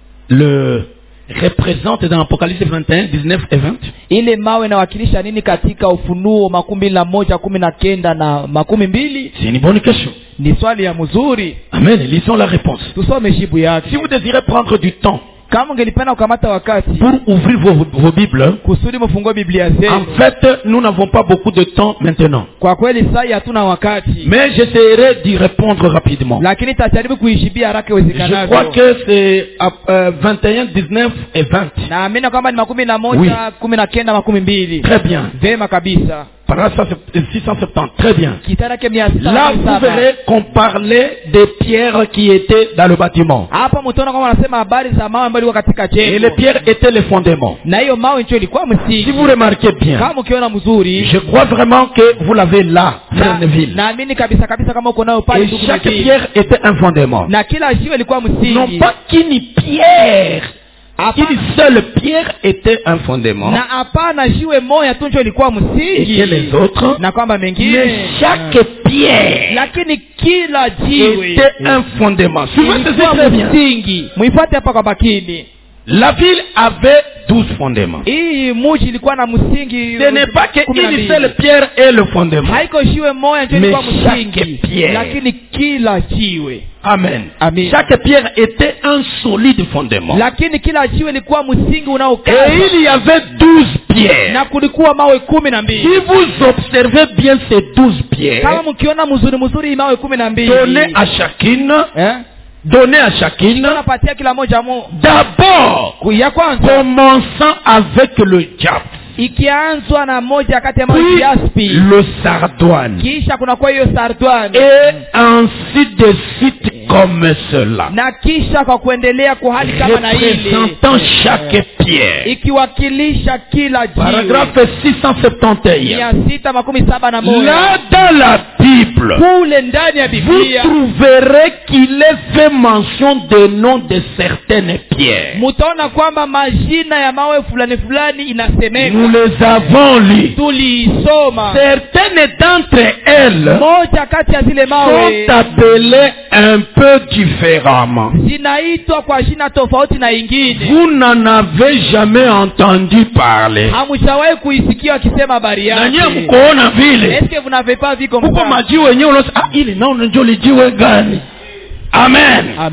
Speaker 1: le représente dans Apocalypse vingt et un, dix-neuf et vingt?
Speaker 2: Ile mawe inawakilisha nini katika Ufunuo makumi mbili na moja kumi na kenda na makumi mbili?
Speaker 1: C'est une bonne question.
Speaker 2: Ni swali ya mzuri.
Speaker 1: Amen. Lisons la réponse.
Speaker 2: Tusome jibu yake.
Speaker 1: Si vous désirez prendre du temps
Speaker 2: Kama ungelipenda kukamata wakati
Speaker 1: pour ouvrir vos, vos Bibles,
Speaker 2: kusudi mfungue Biblia
Speaker 1: en
Speaker 2: zenu.
Speaker 1: fait, nous n'avons pas beaucoup de temps maintenant.
Speaker 2: Kwa kweli sasa hatuna wakati.
Speaker 1: Mais j'essaierai d'y répondre rapidement.
Speaker 2: Lakini tajaribu kuijibia haraka
Speaker 1: Je
Speaker 2: iwezekanavyo.
Speaker 1: crois que c'est euh, vingt et un, dix-neuf et vingt.
Speaker 2: Naamini kwamba ni makumi na moja,
Speaker 1: Oui.
Speaker 2: kumi na kenda, makumi mbili.
Speaker 1: Très bien.
Speaker 2: Vema kabisa.
Speaker 1: Par six cent soixante-dix. Très bien.
Speaker 2: Kitara ke mia sita
Speaker 1: Là,
Speaker 2: na
Speaker 1: vous
Speaker 2: saba.
Speaker 1: verrez qu'on parlait des pierres qui étaient dans le bâtiment.
Speaker 2: Hapa mtaona kwamba wanasema habari za mawe ambayo ilikuwa katika
Speaker 1: Et les
Speaker 2: jengo.
Speaker 1: pierres étaient les fondements.
Speaker 2: Na hiyo mawe ndio ilikuwa
Speaker 1: Si
Speaker 2: msingi.
Speaker 1: vous remarquez bien,
Speaker 2: Kama ukiona mzuri,
Speaker 1: je crois vraiment que vous l'avez là,
Speaker 2: na-
Speaker 1: Verneville.
Speaker 2: naamini kabisa kabisa kama uko nayo pale
Speaker 1: Et
Speaker 2: ndugu
Speaker 1: chaque
Speaker 2: Mekii.
Speaker 1: pierre était un fondement.
Speaker 2: Na kila jiwe ilikuwa
Speaker 1: Non
Speaker 2: msingi.
Speaker 1: pas qu'une pierre,
Speaker 2: Hapa-
Speaker 1: une seule pierre était un fondement.
Speaker 2: na hapana jiwe moja tu ndio ilikuwa
Speaker 1: Et
Speaker 2: msingi.
Speaker 1: que les autres,
Speaker 2: Na kwamba mengine.
Speaker 1: mais chaque pierre
Speaker 2: Lakini kila jiwe
Speaker 1: était un fondement. Suivez ceci
Speaker 2: ilikuwa
Speaker 1: très bien.
Speaker 2: msingi. Muifuate hapa kwa makini.
Speaker 1: La ville avait douze fondements.
Speaker 2: Hii muji ilikuwa na msingi.
Speaker 1: Ce n'est pas
Speaker 2: kumi na
Speaker 1: qu'une
Speaker 2: mbili.
Speaker 1: seule pierre est le fondement.
Speaker 2: Haiko jiwe moja ndio ilikuwa
Speaker 1: Mais chaque
Speaker 2: msingi.
Speaker 1: pierre.
Speaker 2: Lakini kila jiwe.
Speaker 1: Amen.
Speaker 2: Amen.
Speaker 1: Chaque pierre était un solide fondement.
Speaker 2: Lakini kila jiwe ilikuwa msingi unaokaa.
Speaker 1: Et il y avait douze pierres.
Speaker 2: Na kulikuwa mawe kumi na
Speaker 1: Si
Speaker 2: mbili.
Speaker 1: vous observez bien ces douze
Speaker 2: Kama
Speaker 1: pierres,
Speaker 2: mkiona mzuri mzuri hii mawe kumi na mbili.
Speaker 1: donnez à chacune,
Speaker 2: Eh?
Speaker 1: donnez à chacune,
Speaker 2: Tunapatia kila moja mo.
Speaker 1: d'abord,
Speaker 2: Ya kwanza
Speaker 1: commençant avec le diable,
Speaker 2: ikianzwa na moja kati ya mawe
Speaker 1: puis
Speaker 2: jaspi.
Speaker 1: le sardoine,
Speaker 2: Kisha kuna kwa hiyo sarduani.
Speaker 1: et ainsi de suite comme cela,
Speaker 2: Na kisha kwa kuendelea kwa hali kama na ile.
Speaker 1: représentant chaque pierre.
Speaker 2: Ikiwakilisha kila jiwe.
Speaker 1: Paragraphe six cent soixante et un.
Speaker 2: Mia sita makumi saba na moja.
Speaker 1: Là dans la Bible,
Speaker 2: Kule ndani ya
Speaker 1: vous
Speaker 2: Biblia
Speaker 1: trouverez qu'il est fait mention des noms de certaines pierres.
Speaker 2: mutaona kwamba majina ya mawe fulani fulani inasemeka.
Speaker 1: Nous les avons lus.
Speaker 2: Tuliisoma.
Speaker 1: Certaines d'entre elles
Speaker 2: Moja kati ya zile mawe
Speaker 1: sont appelées un peu différemment.
Speaker 2: zinaitwa kwa jina tofauti na ingine.
Speaker 1: Vous n'en avez jamais entendu parler.
Speaker 2: Hamshawahi kuisikia wakisema habari
Speaker 1: Na nyie
Speaker 2: yake.
Speaker 1: mkoona vile
Speaker 2: Eske vous n'avez pas vu comme
Speaker 1: huko
Speaker 2: ça?
Speaker 1: majiwe wenyewe unasema ah, ili nao ndio lijiwe gani? Amen.
Speaker 2: Amen.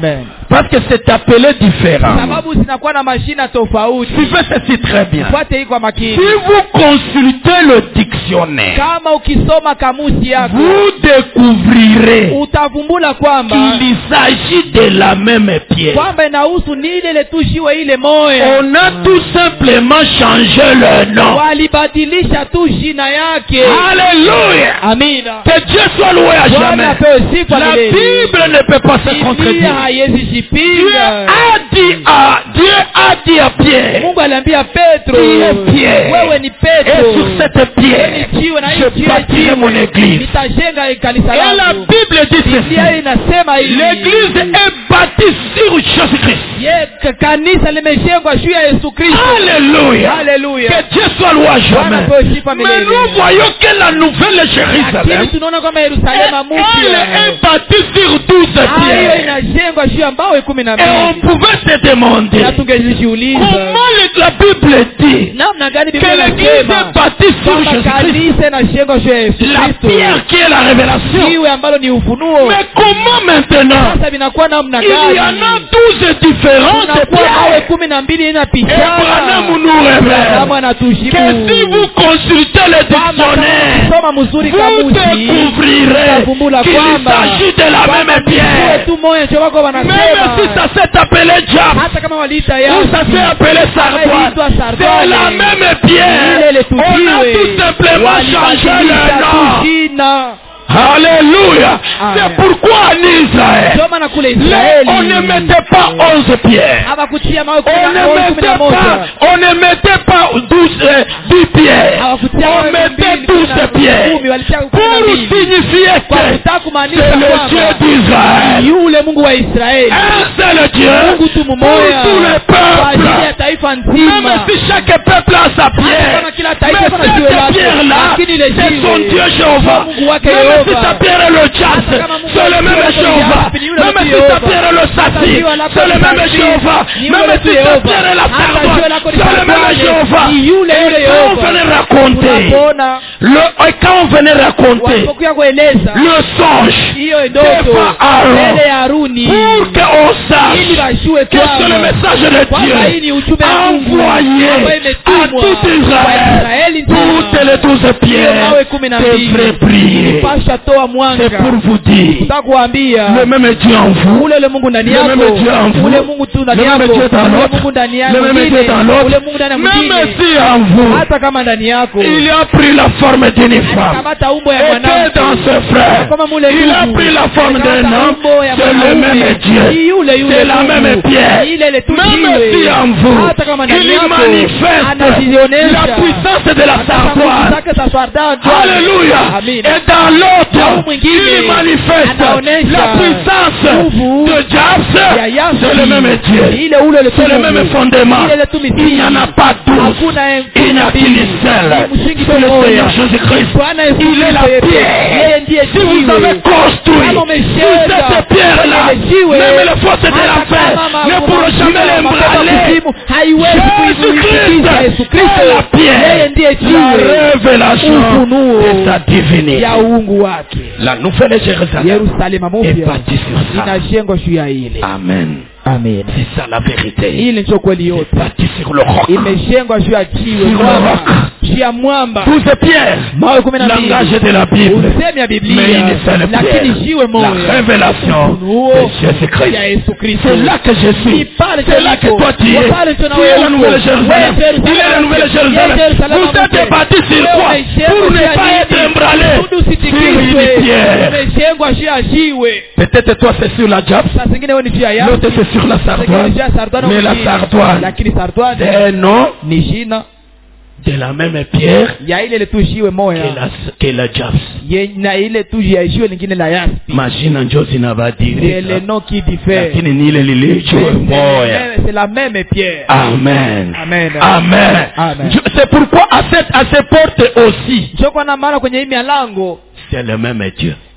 Speaker 1: Parce que c'est appelé différent.
Speaker 2: sababu zinakuwa na mashina tofauti.
Speaker 1: Suivez ceci très bien.
Speaker 2: Fuate hii kwa makini.
Speaker 1: Si vous consultez le dictionnaire,
Speaker 2: Kama ukisoma kamusi yako,
Speaker 1: vous découvrirez
Speaker 2: utavumbula kwamba
Speaker 1: qu'il s'agit de la même pierre.
Speaker 2: kwamba inahusu ni ile ile tu jiwe ile moya.
Speaker 1: On a tout simplement changé le nom.
Speaker 2: Walibadilisha tu jina yake.
Speaker 1: Alléluia.
Speaker 2: Amina.
Speaker 1: Que Dieu soit loué à
Speaker 2: Bwana
Speaker 1: jamais.
Speaker 2: apewe sifa
Speaker 1: La
Speaker 2: milele.
Speaker 1: Bible ne peut pas se
Speaker 2: Biblia
Speaker 1: contredire.
Speaker 2: haiwezi
Speaker 1: Dieu
Speaker 2: jipinga.
Speaker 1: a dit à Dieu a dit à Pierre,
Speaker 2: Mungu aliambia Petro,
Speaker 1: tu es Pierre,
Speaker 2: wewe ni
Speaker 1: et
Speaker 2: Petro,
Speaker 1: sur cette pierre
Speaker 2: ni jiwe na hii
Speaker 1: je
Speaker 2: jiwe
Speaker 1: bâtirai mon église.
Speaker 2: nitajenga kanisa
Speaker 1: Et la
Speaker 2: langu.
Speaker 1: Bible dit
Speaker 2: Biblia
Speaker 1: ceci:
Speaker 2: inasema hivi,
Speaker 1: l'église est bâtie sur Jésus-Christ.
Speaker 2: ye kanisa limejengwa juu ya Yesu Kristo.
Speaker 1: Alléluia.
Speaker 2: Haleluya.
Speaker 1: Que Dieu soit loué à
Speaker 2: Bwana
Speaker 1: jamais.
Speaker 2: apewe sifa
Speaker 1: Mais
Speaker 2: milele.
Speaker 1: nous voyons que la nouvelle Jérusalem,
Speaker 2: Lakini tunaona kwamba Yerusalema
Speaker 1: elle
Speaker 2: mpya
Speaker 1: est bâtie sur douze
Speaker 2: hayo
Speaker 1: pierres.
Speaker 2: inajengwa juu ya mawe kumi na
Speaker 1: Et on
Speaker 2: mbili.
Speaker 1: pouvait se demander
Speaker 2: Na tungejiuliza
Speaker 1: comment la Bible dit
Speaker 2: namna gani
Speaker 1: que
Speaker 2: Biblia
Speaker 1: l'église est
Speaker 2: inasema
Speaker 1: bâtie sur
Speaker 2: kwamba
Speaker 1: Jésus-Christ,
Speaker 2: kanisa inajengwa juu ya Yesu
Speaker 1: la
Speaker 2: Kristo,
Speaker 1: pierre qui est la révélation.
Speaker 2: jiwe ambalo ni ufunuo.
Speaker 1: Mais comment maintenant?
Speaker 2: Sasa vinakuwa namna
Speaker 1: Il y en
Speaker 2: gani?
Speaker 1: a douze différentes
Speaker 2: Tunakuwa mawe
Speaker 1: pierres.
Speaker 2: kumi na mbili
Speaker 1: Et
Speaker 2: inapishana.
Speaker 1: Branham nous révèle
Speaker 2: Kama anatujibu
Speaker 1: que si vous consultez le
Speaker 2: kwamba
Speaker 1: dictionnaire,
Speaker 2: soma mzuri
Speaker 1: vous
Speaker 2: kamusi
Speaker 1: découvrirez
Speaker 2: utavumbula
Speaker 1: qu'il
Speaker 2: kwamba
Speaker 1: s'agit de la même
Speaker 2: jiwe
Speaker 1: pierre.
Speaker 2: tu moja ndio wako
Speaker 1: Même si
Speaker 2: wanasema,
Speaker 1: ça s'est appelé Jab,
Speaker 2: hata kama waliita
Speaker 1: ou ça
Speaker 2: Yasi
Speaker 1: s'est appelé Sardoine,
Speaker 2: Inaitwa Sardoine.
Speaker 1: c'est la même
Speaker 2: ile
Speaker 1: pierre.
Speaker 2: ile
Speaker 1: On a
Speaker 2: tujiwe
Speaker 1: tout simplement changé
Speaker 2: walibadilisha
Speaker 1: le nom.
Speaker 2: tu jina.
Speaker 1: Alléluia.
Speaker 2: Amen.
Speaker 1: C'est pourquoi en Israël,
Speaker 2: Ndio maana kule
Speaker 1: les-
Speaker 2: Israeli
Speaker 1: on ne mettait pas onze pierres.
Speaker 2: hawakutia mawe kumi
Speaker 1: On
Speaker 2: na
Speaker 1: ne
Speaker 2: moja, kumi
Speaker 1: mettait
Speaker 2: na moja.
Speaker 1: pas, on ne mettait pas douze, euh, dix pierres.
Speaker 2: Hawakutia
Speaker 1: On
Speaker 2: mawe
Speaker 1: mettait
Speaker 2: mbili,
Speaker 1: douze
Speaker 2: kumi na
Speaker 1: pierres.
Speaker 2: kumi, walitia kumi
Speaker 1: Pour
Speaker 2: na mbili.
Speaker 1: signifier
Speaker 2: Kwa
Speaker 1: que
Speaker 2: kutaka
Speaker 1: c'est
Speaker 2: kumaanisha
Speaker 1: le Dieu
Speaker 2: kwamba
Speaker 1: d'Israël.
Speaker 2: yule Mungu wa Israeli,
Speaker 1: Un seul Dieu
Speaker 2: Mungu tu
Speaker 1: pour
Speaker 2: mmoja
Speaker 1: tous les
Speaker 2: kwa ajili ya
Speaker 1: peuples.
Speaker 2: taifa
Speaker 1: Même
Speaker 2: nzima.
Speaker 1: si chaque peuple a sa
Speaker 2: Hata
Speaker 1: pierre,
Speaker 2: kama kila
Speaker 1: mais
Speaker 2: taifa kuna jiwe
Speaker 1: cette
Speaker 2: lake,
Speaker 1: pierre-là,
Speaker 2: lakini ile
Speaker 1: c'est son
Speaker 2: jiwe
Speaker 1: Dieu Jéhovah.
Speaker 2: Mungu wake
Speaker 1: Même si
Speaker 2: Yehova.
Speaker 1: ta pierre est le Jazz,
Speaker 2: Hata kama Mungu
Speaker 1: c'est le
Speaker 2: wake
Speaker 1: même
Speaker 2: Yehova,
Speaker 1: Jéhovah.
Speaker 2: ni yule
Speaker 1: Même
Speaker 2: tu
Speaker 1: si
Speaker 2: Yehova.
Speaker 1: ta pierre est le
Speaker 2: Hata
Speaker 1: Saphir,
Speaker 2: jiwe lako
Speaker 1: c'est le
Speaker 2: ni
Speaker 1: même
Speaker 2: Saphir,
Speaker 1: Jéhovah.
Speaker 2: ni
Speaker 1: Même
Speaker 2: yule
Speaker 1: si
Speaker 2: tu
Speaker 1: ta
Speaker 2: Yehova.
Speaker 1: pierre est la
Speaker 2: Hata jiwe
Speaker 1: Sardoine,
Speaker 2: lako ni
Speaker 1: c'est le même
Speaker 2: Sardoine,
Speaker 1: Jéhovah.
Speaker 2: ni yule yule
Speaker 1: Et quand on
Speaker 2: Yehova.
Speaker 1: venait raconter,
Speaker 2: Unapoona
Speaker 1: le, et quand on venait raconter
Speaker 2: walipokuja kueleza
Speaker 1: le songe
Speaker 2: hiyo
Speaker 1: de
Speaker 2: ndoto
Speaker 1: Pharaon,
Speaker 2: mbele ya Haruni
Speaker 1: pour qu'on
Speaker 2: ili
Speaker 1: sache
Speaker 2: wajue
Speaker 1: que c'est le message de
Speaker 2: kwamba hii ni
Speaker 1: Dieu
Speaker 2: ujumbe wa Mungu
Speaker 1: envoyé
Speaker 2: ambayo
Speaker 1: à
Speaker 2: imetumwa
Speaker 1: tout
Speaker 2: kwa
Speaker 1: Israël.
Speaker 2: Israeli nzima.
Speaker 1: Toutes les douze
Speaker 2: Hiyo
Speaker 1: pierres
Speaker 2: mawe kumi na mbili
Speaker 1: devraient briller.
Speaker 2: pasha toa
Speaker 1: C'est
Speaker 2: mwanga.
Speaker 1: pour vous dire,
Speaker 2: Nataka kuambia
Speaker 1: le même Dieu en vous,
Speaker 2: ule ule Mungu ndani
Speaker 1: le
Speaker 2: yako,
Speaker 1: même Dieu en vous,
Speaker 2: ule Mungu tu
Speaker 1: le
Speaker 2: ndani
Speaker 1: même
Speaker 2: yako,
Speaker 1: Dieu dans
Speaker 2: ule
Speaker 1: l'autre,
Speaker 2: Mungu ndani yako,
Speaker 1: le même Dieu
Speaker 2: mwingine,
Speaker 1: dans l'autre,
Speaker 2: ule Mungu ndani ya
Speaker 1: même
Speaker 2: mwingine.
Speaker 1: si en vous,
Speaker 2: Hata kama ndani yako
Speaker 1: il a pris la forme d'une femme,
Speaker 2: kamata umbo ya
Speaker 1: et que
Speaker 2: mwanamke,
Speaker 1: dans ses frères,
Speaker 2: kama mule
Speaker 1: il a
Speaker 2: ndugu,
Speaker 1: pris la forme d'un
Speaker 2: kamata
Speaker 1: homme,
Speaker 2: umbo ya
Speaker 1: c'est le
Speaker 2: mwanaume,
Speaker 1: même Dieu,
Speaker 2: ni yule yule
Speaker 1: c'est la
Speaker 2: Mungu,
Speaker 1: même pierre,
Speaker 2: ni ile ile tu
Speaker 1: même
Speaker 2: jiwe.
Speaker 1: si en vous,
Speaker 2: Hata kama ndani
Speaker 1: il
Speaker 2: yako
Speaker 1: manifeste
Speaker 2: anajionyesha
Speaker 1: la puissance de la
Speaker 2: Hata kama
Speaker 1: Sardoine.
Speaker 2: zake za Sardoine.
Speaker 1: Alléluia.
Speaker 2: Amen.
Speaker 1: Et dans l'autre,
Speaker 2: Na mwingine,
Speaker 1: il manifeste
Speaker 2: anaonesha
Speaker 1: la puissance
Speaker 2: nguvu
Speaker 1: de Jabs.
Speaker 2: ya Yasi.
Speaker 1: C'est le même Dieu.
Speaker 2: Ile ule ule
Speaker 1: C'est le
Speaker 2: Mungu.
Speaker 1: même fondement.
Speaker 2: Ile ile tu
Speaker 1: Il
Speaker 2: misingi.
Speaker 1: n'y en a pas douze.
Speaker 2: Hakuna
Speaker 1: Il n'y a qu'une seule.
Speaker 2: Ni msingi
Speaker 1: C'est le
Speaker 2: mmoja.
Speaker 1: Seigneur Jésus-Christ.
Speaker 2: Bwana Yesu
Speaker 1: Il est la
Speaker 2: Kristo yeye
Speaker 1: pierre.
Speaker 2: ndiye
Speaker 1: Si vous
Speaker 2: jiwe.
Speaker 1: avez construit
Speaker 2: Kama
Speaker 1: sur
Speaker 2: umeshenga
Speaker 1: cette pierre-là,
Speaker 2: kwenye jiwe,
Speaker 1: même les forces de
Speaker 2: hata
Speaker 1: l'enfer
Speaker 2: kama
Speaker 1: ne pourront
Speaker 2: makuzimu,
Speaker 1: jamais
Speaker 2: mapepo ya
Speaker 1: l'embraler.
Speaker 2: kuzimu, haiwezi kuitikisa Yesu Kristo.
Speaker 1: est la pierre,
Speaker 2: Yeye ndiye
Speaker 1: la
Speaker 2: jiwe,
Speaker 1: révélation
Speaker 2: ufunuo
Speaker 1: de sa divinité.
Speaker 2: ya uungu wake.
Speaker 1: La nouvelle Jérusalem
Speaker 2: Yerusalemu
Speaker 1: est
Speaker 2: mpya
Speaker 1: bâtie sur ça.
Speaker 2: inajengwa juu ya ile.
Speaker 1: Amen.
Speaker 2: Amen.
Speaker 1: C'est ça la vérité.
Speaker 2: Ile ndio kweli yote.
Speaker 1: Bâtie sur le roc.
Speaker 2: Imejengwa juu ya jiwe,
Speaker 1: Sur le
Speaker 2: mwamba,
Speaker 1: roc.
Speaker 2: juu ya mwamba.
Speaker 1: Douze pierres.
Speaker 2: Mawe kumi na mbili.
Speaker 1: Langage de la Bible.
Speaker 2: Usemi ya Biblia.
Speaker 1: Mais une seule
Speaker 2: Lakini
Speaker 1: pierre.
Speaker 2: jiwe moja.
Speaker 1: La révélation
Speaker 2: Ufunuo
Speaker 1: de Jésus-Christ.
Speaker 2: ya Yesu Kristo.
Speaker 1: C'est là que je suis.
Speaker 2: Ni pale
Speaker 1: C'est là que
Speaker 2: tulipo.
Speaker 1: toi tu es.
Speaker 2: Wa pale tuna
Speaker 1: Tu es la
Speaker 2: wewe
Speaker 1: nouvelle
Speaker 2: uko.
Speaker 1: Jérusalem.
Speaker 2: Wewe
Speaker 1: Tu es la nouvelle Jérusalem.
Speaker 2: Yerusalemu
Speaker 1: Vous êtes
Speaker 2: mpya.
Speaker 1: bâti sur
Speaker 2: Wewe
Speaker 1: quoi?
Speaker 2: umejengwa
Speaker 1: Pour
Speaker 2: juu
Speaker 1: ne
Speaker 2: ya
Speaker 1: pas
Speaker 2: nini?
Speaker 1: être emballé
Speaker 2: Kusudi
Speaker 1: sur
Speaker 2: usitikiswe.
Speaker 1: une pierre.
Speaker 2: Umejengwa juu ya jiwe.
Speaker 1: Peut-être toi c'est sur la Jabs.
Speaker 2: Saa zingine wewe ni juu ya Yasi.
Speaker 1: L'autre c'est sur la
Speaker 2: Saa zingine
Speaker 1: Sardoine.
Speaker 2: juu ya Sardoine
Speaker 1: Mais la
Speaker 2: mwingine.
Speaker 1: Sardoine,
Speaker 2: Lakini Sardoine
Speaker 1: c'est un nom
Speaker 2: ni jina
Speaker 1: de la même pierre
Speaker 2: ya ile ile tu jiwe
Speaker 1: que
Speaker 2: moja.
Speaker 1: la, que la Jabs.
Speaker 2: Ye- na ile tu ya jiwe lingine la Yasi.
Speaker 1: Machine njozi na
Speaker 2: C'est
Speaker 1: badiri.
Speaker 2: le nom qui diffère.
Speaker 1: Lakini ni ile lilicho moya.
Speaker 2: C'est la même pierre.
Speaker 1: Amen.
Speaker 2: Amen.
Speaker 1: Amen.
Speaker 2: Amen.
Speaker 1: Je- C'est pourquoi à cette à ces portes aussi,
Speaker 2: Njoo kwa na maana kwenye hii milango
Speaker 1: c'est le même Dieu.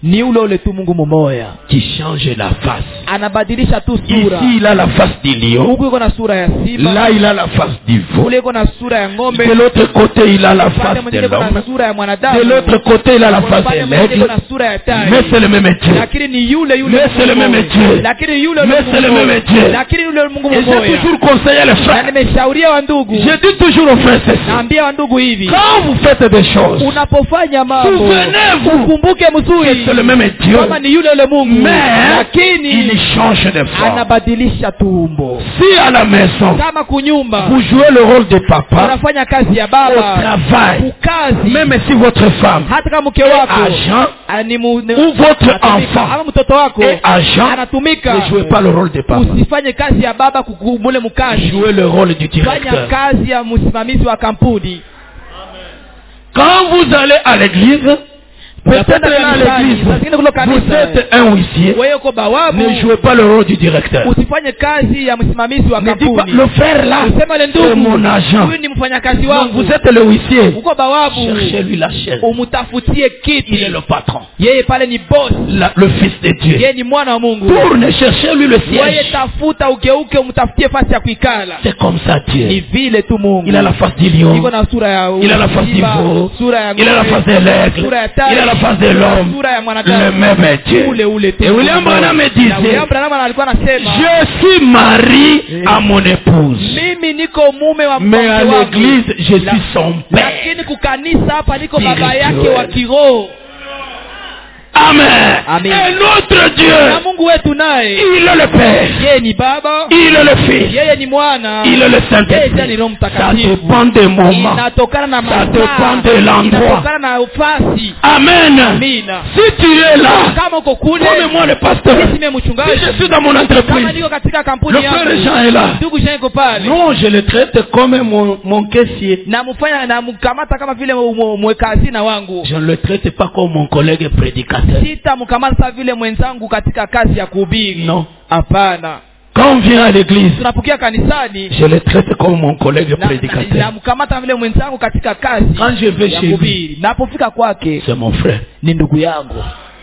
Speaker 2: ni ule ule tu Mungu mmoja
Speaker 1: qui change la face.
Speaker 2: anabadilisha tu sura.
Speaker 1: Ici il a la face du lion,
Speaker 2: Huku iko na sura ya simba,
Speaker 1: là il a la face du veau,
Speaker 2: kule iko na sura ya ng'ombe,
Speaker 1: de l'autre côté il a la
Speaker 2: upande
Speaker 1: face de
Speaker 2: mwingine iko na
Speaker 1: l'homme,
Speaker 2: sura ya mwanadamu,
Speaker 1: de l'autre côté il a la face
Speaker 2: upande
Speaker 1: de
Speaker 2: mwingine iko
Speaker 1: l'aigle,
Speaker 2: na sura ya tai.
Speaker 1: mais c'est le même Dieu.
Speaker 2: Lakini ni yule yule
Speaker 1: Mais
Speaker 2: Mungu
Speaker 1: c'est le même
Speaker 2: mmoja.
Speaker 1: Dieu.
Speaker 2: Lakini yule
Speaker 1: Mais
Speaker 2: Mungu
Speaker 1: c'est le
Speaker 2: mmoja.
Speaker 1: même Dieu.
Speaker 2: Lakini yule Mungu
Speaker 1: Et j'ai
Speaker 2: mmoja.
Speaker 1: toujours conseillé les
Speaker 2: Na
Speaker 1: frères,
Speaker 2: nimeshauria wa ndugu,
Speaker 1: je dis toujours aux frères ceci,
Speaker 2: naambia wa ndugu hivi,
Speaker 1: quand vous faites des choses,
Speaker 2: unapofanya mambo
Speaker 1: souvenez-vous
Speaker 2: ukumbuke
Speaker 1: que
Speaker 2: mzuri
Speaker 1: c'est le même Dieu,
Speaker 2: kama ni yule yule Mungu,
Speaker 1: mais
Speaker 2: lakini
Speaker 1: il change de forme.
Speaker 2: anabadilisha tumbo.
Speaker 1: Si à la maison,
Speaker 2: Kama kunyumba
Speaker 1: vous jouez le rôle de papa,
Speaker 2: unafanya kazi ya
Speaker 1: au
Speaker 2: baba,
Speaker 1: travail,
Speaker 2: ukazi,
Speaker 1: même si votre femme
Speaker 2: hata kama mke
Speaker 1: est
Speaker 2: wako
Speaker 1: agent,
Speaker 2: ani mu- ne-
Speaker 1: ou votre
Speaker 2: anatumika,
Speaker 1: enfant
Speaker 2: ama mtoto wako
Speaker 1: est agent,
Speaker 2: anatumika,
Speaker 1: ne jouez pas le rôle de papa.
Speaker 2: usifanye kazi ya baba kukumule mkazi,
Speaker 1: Jouez le rôle du
Speaker 2: fanya
Speaker 1: directeur.
Speaker 2: kazi ya msimamizi wa kampuni.
Speaker 1: Quand vous allez à l'église, peut-être à l'église, vous êtes un huissier,
Speaker 2: Wewe uko bawabu,
Speaker 1: ne jouez pas le rôle du directeur.
Speaker 2: usifanye kazi ya msimamizi wa
Speaker 1: Ne dites pas,
Speaker 2: kampuni.
Speaker 1: le frère là,
Speaker 2: Usema le
Speaker 1: c'est mon
Speaker 2: ndugu,
Speaker 1: agent.
Speaker 2: huyu ni mfanyakazi
Speaker 1: Non,
Speaker 2: wangu.
Speaker 1: vous êtes le huissier.
Speaker 2: Uko bawabu,
Speaker 1: Cherchez-lui la chaise.
Speaker 2: umutafutie
Speaker 1: Il est
Speaker 2: kiti.
Speaker 1: le patron,
Speaker 2: Yeye pale ni boss,
Speaker 1: La- le fils de Dieu.
Speaker 2: yeye ni mwana wa Mungu.
Speaker 1: Tourne, cherchez-lui le
Speaker 2: Wewe
Speaker 1: siège.
Speaker 2: tafuta, ugeuke, umtafutie fasi ya kuikala.
Speaker 1: C'est comme ça
Speaker 2: Ni
Speaker 1: Dieu.
Speaker 2: vile tu Mungu.
Speaker 1: Il a la face du lion,
Speaker 2: Iko na sura ya
Speaker 1: il a la face du
Speaker 2: simba,
Speaker 1: veau,
Speaker 2: sura ya
Speaker 1: il a la
Speaker 2: ng'ombe,
Speaker 1: face de l'aigle,
Speaker 2: sura ya tai,
Speaker 1: il a la face de l'homme,
Speaker 2: sura ya
Speaker 1: le
Speaker 2: mwanadamu.
Speaker 1: même Dieu.
Speaker 2: Ule ule tu.
Speaker 1: Et William Branham me
Speaker 2: Na
Speaker 1: disait,
Speaker 2: William Branham alikuwa anasema,
Speaker 1: je suis mari à mon épouse,
Speaker 2: mimi niko mume wa
Speaker 1: mais à
Speaker 2: mke wangu,
Speaker 1: l'église, je suis son père.
Speaker 2: lakini kukanisa hapa niko baba
Speaker 1: Spirituel.
Speaker 2: yake wa kiroho.
Speaker 1: Amen.
Speaker 2: Amen.
Speaker 1: Et notre
Speaker 2: Na
Speaker 1: Dieu,
Speaker 2: Mungu wetu naye,
Speaker 1: il est le Père,
Speaker 2: yeye ni baba,
Speaker 1: il est le Fils,
Speaker 2: yeye ni mwana,
Speaker 1: il est le
Speaker 2: yeye
Speaker 1: Saint-Esprit.
Speaker 2: ni Roho
Speaker 1: Ça
Speaker 2: Mtakatifu.
Speaker 1: dépend des moments.
Speaker 2: Inatokana na
Speaker 1: Ça
Speaker 2: masaa,
Speaker 1: dépend de l'endroit.
Speaker 2: inatokana na ufasi.
Speaker 1: Amen.
Speaker 2: Amina.
Speaker 1: Si tu es là,
Speaker 2: Kama uko kule,
Speaker 1: comme moi le pasteur,
Speaker 2: mimi ni
Speaker 1: si
Speaker 2: mchungaji,
Speaker 1: je suis dans mon
Speaker 2: kama
Speaker 1: entreprise,
Speaker 2: niko katika
Speaker 1: le
Speaker 2: kampuni
Speaker 1: frère
Speaker 2: yangu,
Speaker 1: Jean est là.
Speaker 2: ndugu Jean yuko pale,
Speaker 1: Non, je le traite comme mon, mon caissier.
Speaker 2: na mfanya na mkamata kama vile mu- mweka hazina wangu.
Speaker 1: Je ne le traite pas comme mon collègue prédicateur.
Speaker 2: Sitamkamata sawa vile mwenzangu katika kazi ya kuhubiri.
Speaker 1: Non.
Speaker 2: Hapana.
Speaker 1: Quand on vient à l'église,
Speaker 2: Tunapokia kanisani,
Speaker 1: je le traite comme mon collègue
Speaker 2: na- na-
Speaker 1: prédicateur.
Speaker 2: namkamata vile mwenzangu katika kazi
Speaker 1: Quand je vais
Speaker 2: ya
Speaker 1: chez lui,
Speaker 2: kuhubiri. Napofika kwake
Speaker 1: c'est mon frère.
Speaker 2: ni ndugu yangu.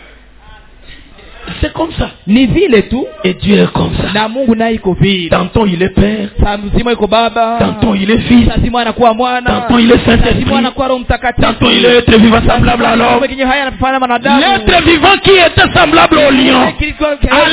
Speaker 1: C'est comme ça.
Speaker 2: Ni vile tu,
Speaker 1: Et Dieu est comme ça.
Speaker 2: na Mungu naye iko vile.
Speaker 1: Tantôt il est père,
Speaker 2: Saa mzima iko baba,
Speaker 1: tantôt il est fils,
Speaker 2: saa zima anakuwa mwana,
Speaker 1: tantôt il est
Speaker 2: saa zima
Speaker 1: Saint-Esprit,
Speaker 2: anakuwa Roho Mtakatifu,
Speaker 1: tantôt il est être vivant semblable à l'homme.
Speaker 2: Mwingine haya anafanya manadamu.
Speaker 1: L'être vivant qui était semblable au lion. À l'époque, à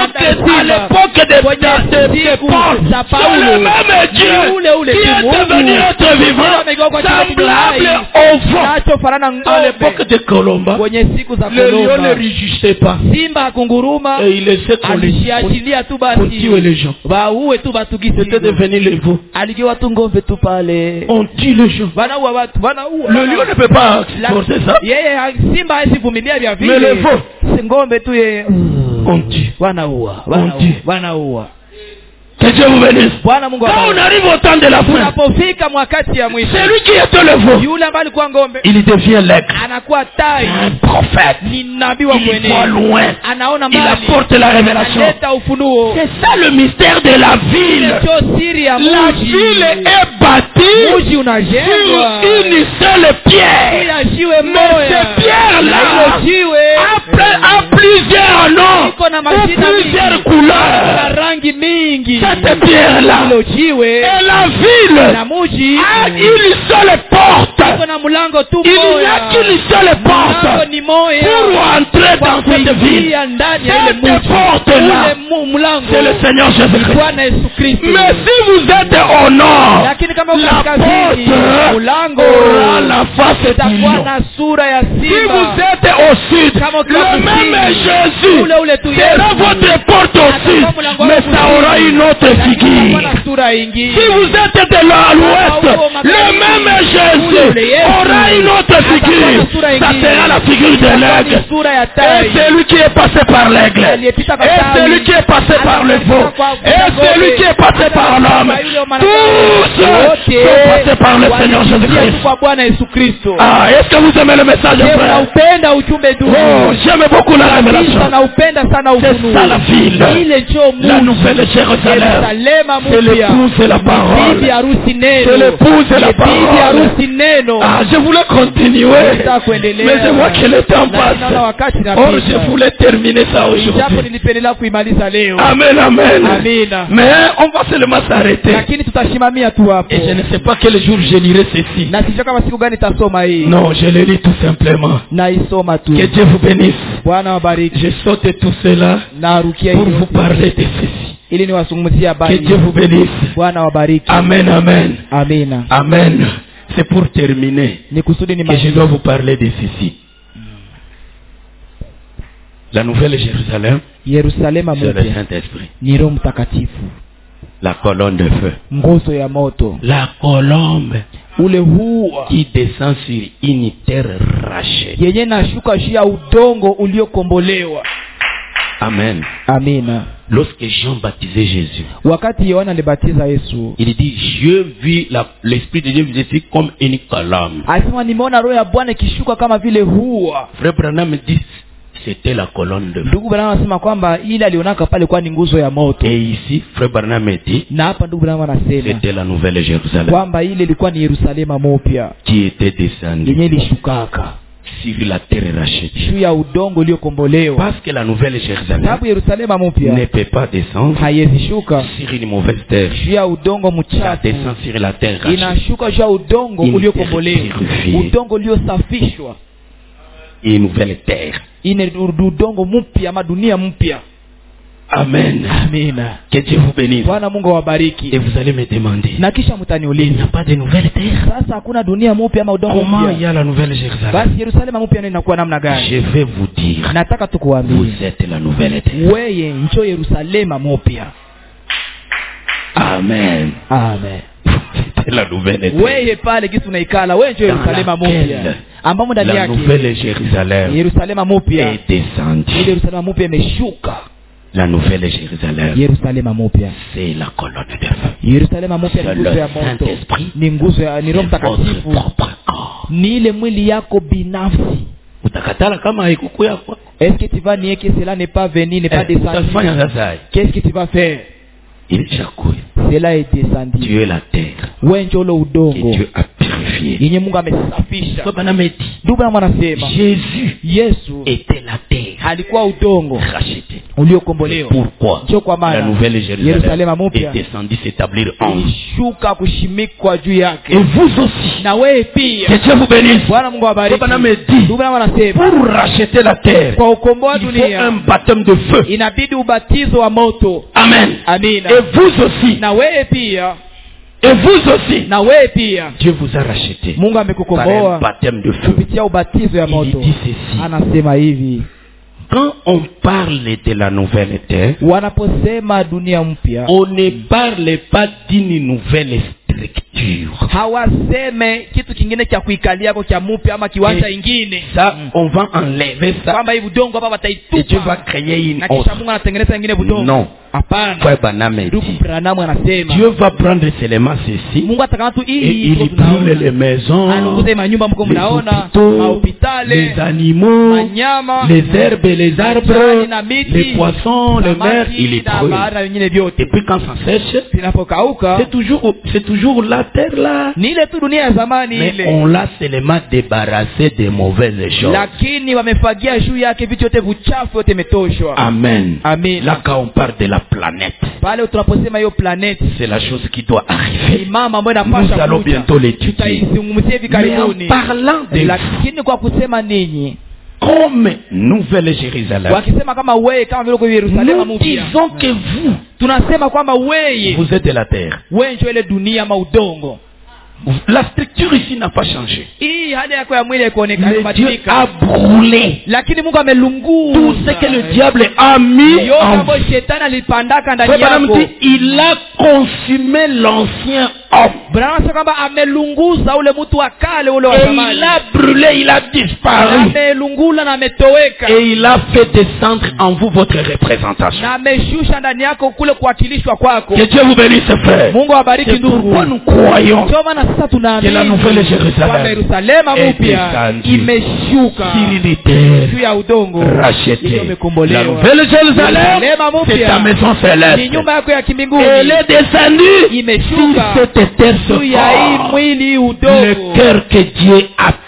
Speaker 1: l'époque de, de, de, de Paul, c'est le même Dieu qui est devenu être vivant semblable au vent. À l'époque de Colomba,
Speaker 2: kwenye siku za
Speaker 1: le lion ne
Speaker 2: Kolomba,
Speaker 1: rugissait pas.
Speaker 2: simba akunguruma,
Speaker 1: Et il laissait qu'on les
Speaker 2: alishiachilia tu
Speaker 1: pour tuer
Speaker 2: basi
Speaker 1: les gens.
Speaker 2: wauwe tu batu
Speaker 1: C'était
Speaker 2: kisigo.
Speaker 1: devenu le veau.
Speaker 2: Aligewa tu ngombe tu pale,
Speaker 1: On tue les gens.
Speaker 2: wanaua watu, wanaua.
Speaker 1: Le lion ne peut pas
Speaker 2: La-
Speaker 1: supporter ça.
Speaker 2: yeye ha- simba hawezi vumilia vya
Speaker 1: Mais le
Speaker 2: vile,
Speaker 1: veau,
Speaker 2: si ngombe tu ye
Speaker 1: on tue.
Speaker 2: wanaua,
Speaker 1: On
Speaker 2: wanaua,
Speaker 1: dit.
Speaker 2: wanaua.
Speaker 1: Que Dieu vous bénisse.
Speaker 2: Bwana Mungu
Speaker 1: Quand on
Speaker 2: abariki.
Speaker 1: arrive au temps de la fin,
Speaker 2: Unapofika mwakati ya mwisho,
Speaker 1: celui qui était le veau,
Speaker 2: yule ambaye alikuwa ngombe
Speaker 1: il devient l'aigle.
Speaker 2: anakuwa tai,
Speaker 1: Un prophète.
Speaker 2: ni nabii wa
Speaker 1: Il voit
Speaker 2: kuenea,
Speaker 1: loin.
Speaker 2: anaona
Speaker 1: Il
Speaker 2: mbali,
Speaker 1: apporte la révélation.
Speaker 2: analeta ufunuo.
Speaker 1: C'est ça le mystère de la ville.
Speaker 2: Ndicho siri ya
Speaker 1: La
Speaker 2: mji.
Speaker 1: ville est bâtie
Speaker 2: Mji unajengwa
Speaker 1: sur une seule pierre.
Speaker 2: juu ya jiwe
Speaker 1: Mais
Speaker 2: moja,
Speaker 1: ces pierres-là,
Speaker 2: na hilo jiwe
Speaker 1: après, à plusieurs noms,
Speaker 2: iko na
Speaker 1: ou
Speaker 2: majina
Speaker 1: plusieurs
Speaker 2: mingi
Speaker 1: couleurs,
Speaker 2: na rangi mingi.
Speaker 1: cette pierre-là,
Speaker 2: Hilo jiwe
Speaker 1: et la ville
Speaker 2: na mji
Speaker 1: a une seule porte.
Speaker 2: iko na mlango tu
Speaker 1: Il n'y a
Speaker 2: moja,
Speaker 1: qu'une seule
Speaker 2: mlango
Speaker 1: porte
Speaker 2: ni moja
Speaker 1: pour entrer
Speaker 2: kwa
Speaker 1: dans cette ville.
Speaker 2: kuingia ndani ya ile
Speaker 1: Cette
Speaker 2: mji.
Speaker 1: porte-là,
Speaker 2: Ule mu- mlango
Speaker 1: c'est le Seigneur
Speaker 2: ni
Speaker 1: Jésus-Christ.
Speaker 2: Bwana Yesu Kristo.
Speaker 1: Mais si vous êtes au nord,
Speaker 2: Lakini kama uko
Speaker 1: la
Speaker 2: kaskazini,
Speaker 1: porte
Speaker 2: mlango
Speaker 1: aura la face du
Speaker 2: itakuwa
Speaker 1: lion.
Speaker 2: na sura ya
Speaker 1: Si vous
Speaker 2: simba.
Speaker 1: êtes au sud,
Speaker 2: Kama uko
Speaker 1: le
Speaker 2: kusini,
Speaker 1: même Jésus
Speaker 2: ule ule tu
Speaker 1: sera
Speaker 2: Yesu.
Speaker 1: votre porte au sud, mais ça aura une autre
Speaker 2: Itakuwa
Speaker 1: figure.
Speaker 2: na sura ingine.
Speaker 1: Si vous êtes de l'ouest, le même Jésus aura une autre figure. Ça sera la figure de l'aigle.
Speaker 2: Sura ya
Speaker 1: Et
Speaker 2: tai.
Speaker 1: celui qui est passé par l'aigle. Et celui qui est passé par le veau. Et celui qui est passé par l'homme. Tous sont passés par le Seigneur Jésus-Christ.
Speaker 2: kwa Bwana Yesu Kristo.
Speaker 1: Ah, est-ce que vous aimez le message,
Speaker 2: Je
Speaker 1: frère?
Speaker 2: naupenda ujumbe
Speaker 1: Oh,
Speaker 2: huu.
Speaker 1: j'aime beaucoup la révélation.
Speaker 2: Kabisa naupenda sana
Speaker 1: C'est
Speaker 2: ufunuo.
Speaker 1: ça la ville.
Speaker 2: Ile njoo
Speaker 1: La
Speaker 2: Mungu.
Speaker 1: nouvelle Jérusalem.
Speaker 2: Yerusalema
Speaker 1: C'est
Speaker 2: mpya.
Speaker 1: l'épouse et la
Speaker 2: Bibi
Speaker 1: parole.
Speaker 2: harusi neno.
Speaker 1: C'est l'épouse et la
Speaker 2: Bibi
Speaker 1: parole.
Speaker 2: harusi neno.
Speaker 1: Ah, je voulais continuer.
Speaker 2: Nataka kuendelea.
Speaker 1: Mais je vois que mais le temps
Speaker 2: Lakini naona wakati
Speaker 1: passe. Or, je
Speaker 2: napita.
Speaker 1: voulais terminer ça
Speaker 2: Japo
Speaker 1: aujourd'hui.
Speaker 2: nilipendelea kuimaliza leo.
Speaker 1: Amen, amen.
Speaker 2: Amina.
Speaker 1: Mais on va seulement s'arrêter.
Speaker 2: Lakini tutashimamia tu hapo.
Speaker 1: Et je ne sais pas quel jour je lirai ceci.
Speaker 2: Na sijui kama siku gani tasoma hii.
Speaker 1: Non, je le lis tout simplement.
Speaker 2: Naisoma tu.
Speaker 1: Que Dieu vous bénisse.
Speaker 2: Bwana wabariki.
Speaker 1: Je saute tout cela
Speaker 2: Narukia
Speaker 1: pour
Speaker 2: hiyo
Speaker 1: vous parler de ceci.
Speaker 2: ili niwazungumzie
Speaker 1: Que
Speaker 2: habari.
Speaker 1: Dieu vous bénisse.
Speaker 2: Bwana wabariki.
Speaker 1: Amen, amen.
Speaker 2: Amina.
Speaker 1: Amen. C'est pour terminer
Speaker 2: Ni kusudi ni
Speaker 1: que je dois vous parler de ceci. La nouvelle Jérusalem,
Speaker 2: Yerusalema
Speaker 1: c'est le
Speaker 2: mpya
Speaker 1: Saint-Esprit.
Speaker 2: ni Roho Mtakatifu,
Speaker 1: La colonne de feu.
Speaker 2: nguzo ya moto,
Speaker 1: La colombe
Speaker 2: ule hua
Speaker 1: qui descend sur une terre rachetée.
Speaker 2: yenye nashuka juu ya udongo uliokombolewa.
Speaker 1: Amen.
Speaker 2: Amina.
Speaker 1: Lorsque Jean baptisait Jésus,
Speaker 2: Wakati Yohana alibatiza Yesu,
Speaker 1: il dit, je vis la- l'Esprit de Dieu ici comme une colombe.
Speaker 2: alisema nimeona roho ya Bwana ikishuka kama vile hua.
Speaker 1: Frère Branham dit, c'était la colonne de feu.
Speaker 2: Ndugu Branham anasema kwamba ile alionaka pale kwa ni nguzo ya moto,
Speaker 1: Et ici, Frère Branham dit,
Speaker 2: na hapa ndugu Branham anasema
Speaker 1: c'était la nouvelle Jérusalem
Speaker 2: kwamba ile ilikuwa ni Yerusalema mpya
Speaker 1: qui était descendue
Speaker 2: yenye ilishukaka
Speaker 1: sur la terre rachetée.
Speaker 2: juu ya udongo uliokombolewa.
Speaker 1: Parce que la nouvelle Jérusalem
Speaker 2: Sababu Yerusalema
Speaker 1: ne
Speaker 2: mpya
Speaker 1: peut pas descendre
Speaker 2: haiwezi shuka
Speaker 1: sur une mauvaise terre.
Speaker 2: juu ya udongo
Speaker 1: Ça
Speaker 2: mchafu,
Speaker 1: descend sur la terre rachetée.
Speaker 2: inashuka juu ya udongo
Speaker 1: Une
Speaker 2: uliokombolewa,
Speaker 1: terre purifiée.
Speaker 2: udongo uliosafishwa,
Speaker 1: Une nouvelle terre.
Speaker 2: ine udongo mpya ama dunia mpya.
Speaker 1: Amen.
Speaker 2: Amina.
Speaker 1: Que Dieu vous bénisse.
Speaker 2: Bwana Mungu awabariki.
Speaker 1: Et vous allez me demander,
Speaker 2: Na kisha
Speaker 1: il n'y
Speaker 2: mtaniuliza,
Speaker 1: a pas de nouvelle terre.
Speaker 2: sasa hakuna dunia mpya ama udongo
Speaker 1: Comment il y
Speaker 2: mpya?
Speaker 1: a la nouvelle Jérusalem?
Speaker 2: Basi Yerusalema mpya ndio inakuwa namna
Speaker 1: Je
Speaker 2: gani?
Speaker 1: vais vous dire,
Speaker 2: Nataka tukuambie,
Speaker 1: vous êtes la nouvelle terre.
Speaker 2: weye njo Yerusalema mpya.
Speaker 1: Amen.
Speaker 2: Amen.
Speaker 1: C'est la nouvelle terre.
Speaker 2: Weye pale kitu unaikala, wewe njo Yerusalema
Speaker 1: Dans laquelle
Speaker 2: mpya ambamo ndani
Speaker 1: la
Speaker 2: yake
Speaker 1: nouvelle Jérusalem
Speaker 2: Yerusalema mpya,
Speaker 1: est descendue.
Speaker 2: ile Yerusalema mpya imeshuka.
Speaker 1: La nouvelle Jérusalem,
Speaker 2: Yerusalema mpya,
Speaker 1: c'est la colonne de feu.
Speaker 2: Yerusalema mpya ni
Speaker 1: C'est
Speaker 2: nguzo
Speaker 1: le
Speaker 2: ya moto,
Speaker 1: Saint-Esprit.
Speaker 2: ni nguzo ya ni Roho
Speaker 1: C'est votre
Speaker 2: Mtakatifu,
Speaker 1: propre corps.
Speaker 2: ni ile mwili yako binafsi.
Speaker 1: Utakatala kama haikukuya kwako.
Speaker 2: Est-ce que tu vas nier que cela n'est pas venu, n'est pas
Speaker 1: Eh,
Speaker 2: descendu?
Speaker 1: utafanya sasa.
Speaker 2: Qu'est-ce que tu vas faire?
Speaker 1: Ilishakuya.
Speaker 2: Cela est descendu.
Speaker 1: Tu es la terre
Speaker 2: Wewe njo ule
Speaker 1: que
Speaker 2: udongo
Speaker 1: Dieu a purifié.
Speaker 2: yenye Mungu amesafisha.
Speaker 1: So banameti,
Speaker 2: Ndugu yangu anasema
Speaker 1: Jésus
Speaker 2: Yesu
Speaker 1: était la terre
Speaker 2: alikuwa udongo
Speaker 1: rachetée.
Speaker 2: uliokombolewa.
Speaker 1: Pourquoi
Speaker 2: Njo kwa
Speaker 1: la
Speaker 2: maana
Speaker 1: nouvelle Jérusalem
Speaker 2: Yerusalema mpya
Speaker 1: est descendue s'établir en vous?
Speaker 2: ilishuka kushimikwa juu
Speaker 1: Et
Speaker 2: yake.
Speaker 1: vous aussi.
Speaker 2: Na wewe
Speaker 1: Que
Speaker 2: pia.
Speaker 1: Dieu vous bénisse.
Speaker 2: Bwana Mungu
Speaker 1: So
Speaker 2: awabariki.
Speaker 1: banameti,
Speaker 2: Ndugu yangu anasema
Speaker 1: pour racheter la terre,
Speaker 2: kwa ukomboa
Speaker 1: il faut
Speaker 2: dunia
Speaker 1: un baptême de feu.
Speaker 2: inabidi ubatizo wa moto.
Speaker 1: Amen.
Speaker 2: Amina.
Speaker 1: Et vous aussi.
Speaker 2: Na wewe pia,
Speaker 1: Et vous aussi.
Speaker 2: na wewe pia
Speaker 1: Dieu vous a racheté
Speaker 2: Mungu
Speaker 1: par un
Speaker 2: amekukomboa
Speaker 1: baptême de feu.
Speaker 2: kupitia ubatizo ya
Speaker 1: Il
Speaker 2: moto.
Speaker 1: dit ceci.
Speaker 2: Anasema hivi,
Speaker 1: Quand on parle de la nouvelle terre,
Speaker 2: wanaposema dunia mpya
Speaker 1: on ne parle pas d'une nouvelle structure.
Speaker 2: hawaseme kitu kingine cha kuikalia kwa cha mpya ama kiwanja
Speaker 1: Et
Speaker 2: ingine,
Speaker 1: ça, on va enlever ça
Speaker 2: kwamba hii budongo hapa
Speaker 1: et Dieu va
Speaker 2: wataitupa
Speaker 1: créer une
Speaker 2: na kisha
Speaker 1: autre.
Speaker 2: Mungu anatengeneza ingine budongo.
Speaker 1: Non.
Speaker 2: Hapana.
Speaker 1: Frère Branham
Speaker 2: Ndugu
Speaker 1: dit,
Speaker 2: Branham anasema
Speaker 1: Dieu va prendre seulement ceci
Speaker 2: Mungu atakana tu
Speaker 1: et
Speaker 2: hii
Speaker 1: il
Speaker 2: tuko
Speaker 1: brûle
Speaker 2: tunaona.
Speaker 1: les maisons,
Speaker 2: Anukuze manyumba mko
Speaker 1: les
Speaker 2: mnaona,
Speaker 1: hôpitaux,
Speaker 2: mahopitale,
Speaker 1: les animaux,
Speaker 2: manyama,
Speaker 1: les herbes et les
Speaker 2: majani
Speaker 1: arbres,
Speaker 2: na miti,
Speaker 1: les poissons, les mers,
Speaker 2: samaki
Speaker 1: il les
Speaker 2: na
Speaker 1: brûle.
Speaker 2: bahari na vingine vyote.
Speaker 1: Et puis quand ça sèche,
Speaker 2: Vinapokauka
Speaker 1: c'est toujours, c'est toujours la terre là.
Speaker 2: ni ile tu dunia ya zamani
Speaker 1: Mais
Speaker 2: ile,
Speaker 1: on l'a seulement débarrassé des mauvaises choses.
Speaker 2: lakini wamefagia juu yake vitu vyote vichafu yote imetoshwa.
Speaker 1: Amen.
Speaker 2: Amen.
Speaker 1: Là quand on parle de la planète,
Speaker 2: Pale tunaposema hiyo planeti
Speaker 1: c'est la chose qui doit
Speaker 2: ni
Speaker 1: arriver.
Speaker 2: mama ambayo
Speaker 1: Nous
Speaker 2: inapasha
Speaker 1: allons
Speaker 2: kuja,
Speaker 1: bientôt l'étudier.
Speaker 2: tutaizungumzia hivi
Speaker 1: Mais en
Speaker 2: karibuni.
Speaker 1: parlant de vous,
Speaker 2: Lakini kwa kusema ninyi,
Speaker 1: comme Nouvelle Jérusalem,
Speaker 2: wakisema kama wewe, kama vile uko Yerusalema
Speaker 1: nous
Speaker 2: mpya,
Speaker 1: disons que vous,
Speaker 2: tunasema kwamba wewe
Speaker 1: vous êtes de la terre.
Speaker 2: wewe ndio ile dunia ama udongo.
Speaker 1: La structure ici n'a pas changé.
Speaker 2: Hii hali yako ya mwili haikuonekana
Speaker 1: Mais Dieu a
Speaker 2: kubadilika,
Speaker 1: brûlé
Speaker 2: lakini Mungu amelunguza
Speaker 1: tout ce que le diable a mis
Speaker 2: yote
Speaker 1: en
Speaker 2: ambayo
Speaker 1: vous.
Speaker 2: shetani alipandaka ndani
Speaker 1: Frère Branham
Speaker 2: yako.
Speaker 1: dit, il a consumé l'ancien homme.
Speaker 2: Branham anasema kwamba amelunguza ule mtu wa kale ule wa
Speaker 1: Et
Speaker 2: zamani,
Speaker 1: il a brûlé, il a disparu.
Speaker 2: amelungula na ametoweka,
Speaker 1: Et il a fait descendre en vous votre représentation.
Speaker 2: na ameshusha ndani yako kule kuwakilishwa kwako.
Speaker 1: Que Dieu vous bénisse, frère.
Speaker 2: Mungu awabariki
Speaker 1: C'est
Speaker 2: ndugu.
Speaker 1: pourquoi nous croyons
Speaker 2: Ndio maana sasa
Speaker 1: que la
Speaker 2: tunaamini
Speaker 1: nouvelle Jérusalem
Speaker 2: kwamba Yerusalema
Speaker 1: est
Speaker 2: mpya
Speaker 1: descendue
Speaker 2: imeshuka
Speaker 1: sur une terre
Speaker 2: juu ya udongo
Speaker 1: rachetée.
Speaker 2: iliyo
Speaker 1: La
Speaker 2: imekombolewa.
Speaker 1: nouvelle Jérusalem,
Speaker 2: Yerusalema
Speaker 1: c'est ta
Speaker 2: mpya
Speaker 1: maison
Speaker 2: ni
Speaker 1: céleste.
Speaker 2: nyumba yako ya kimbinguni,
Speaker 1: Elle est descendue
Speaker 2: imeshuka
Speaker 1: sur cette terre, ce
Speaker 2: juu ya hii
Speaker 1: corps.
Speaker 2: mwili
Speaker 1: Le
Speaker 2: udongo,
Speaker 1: cœur que Dieu a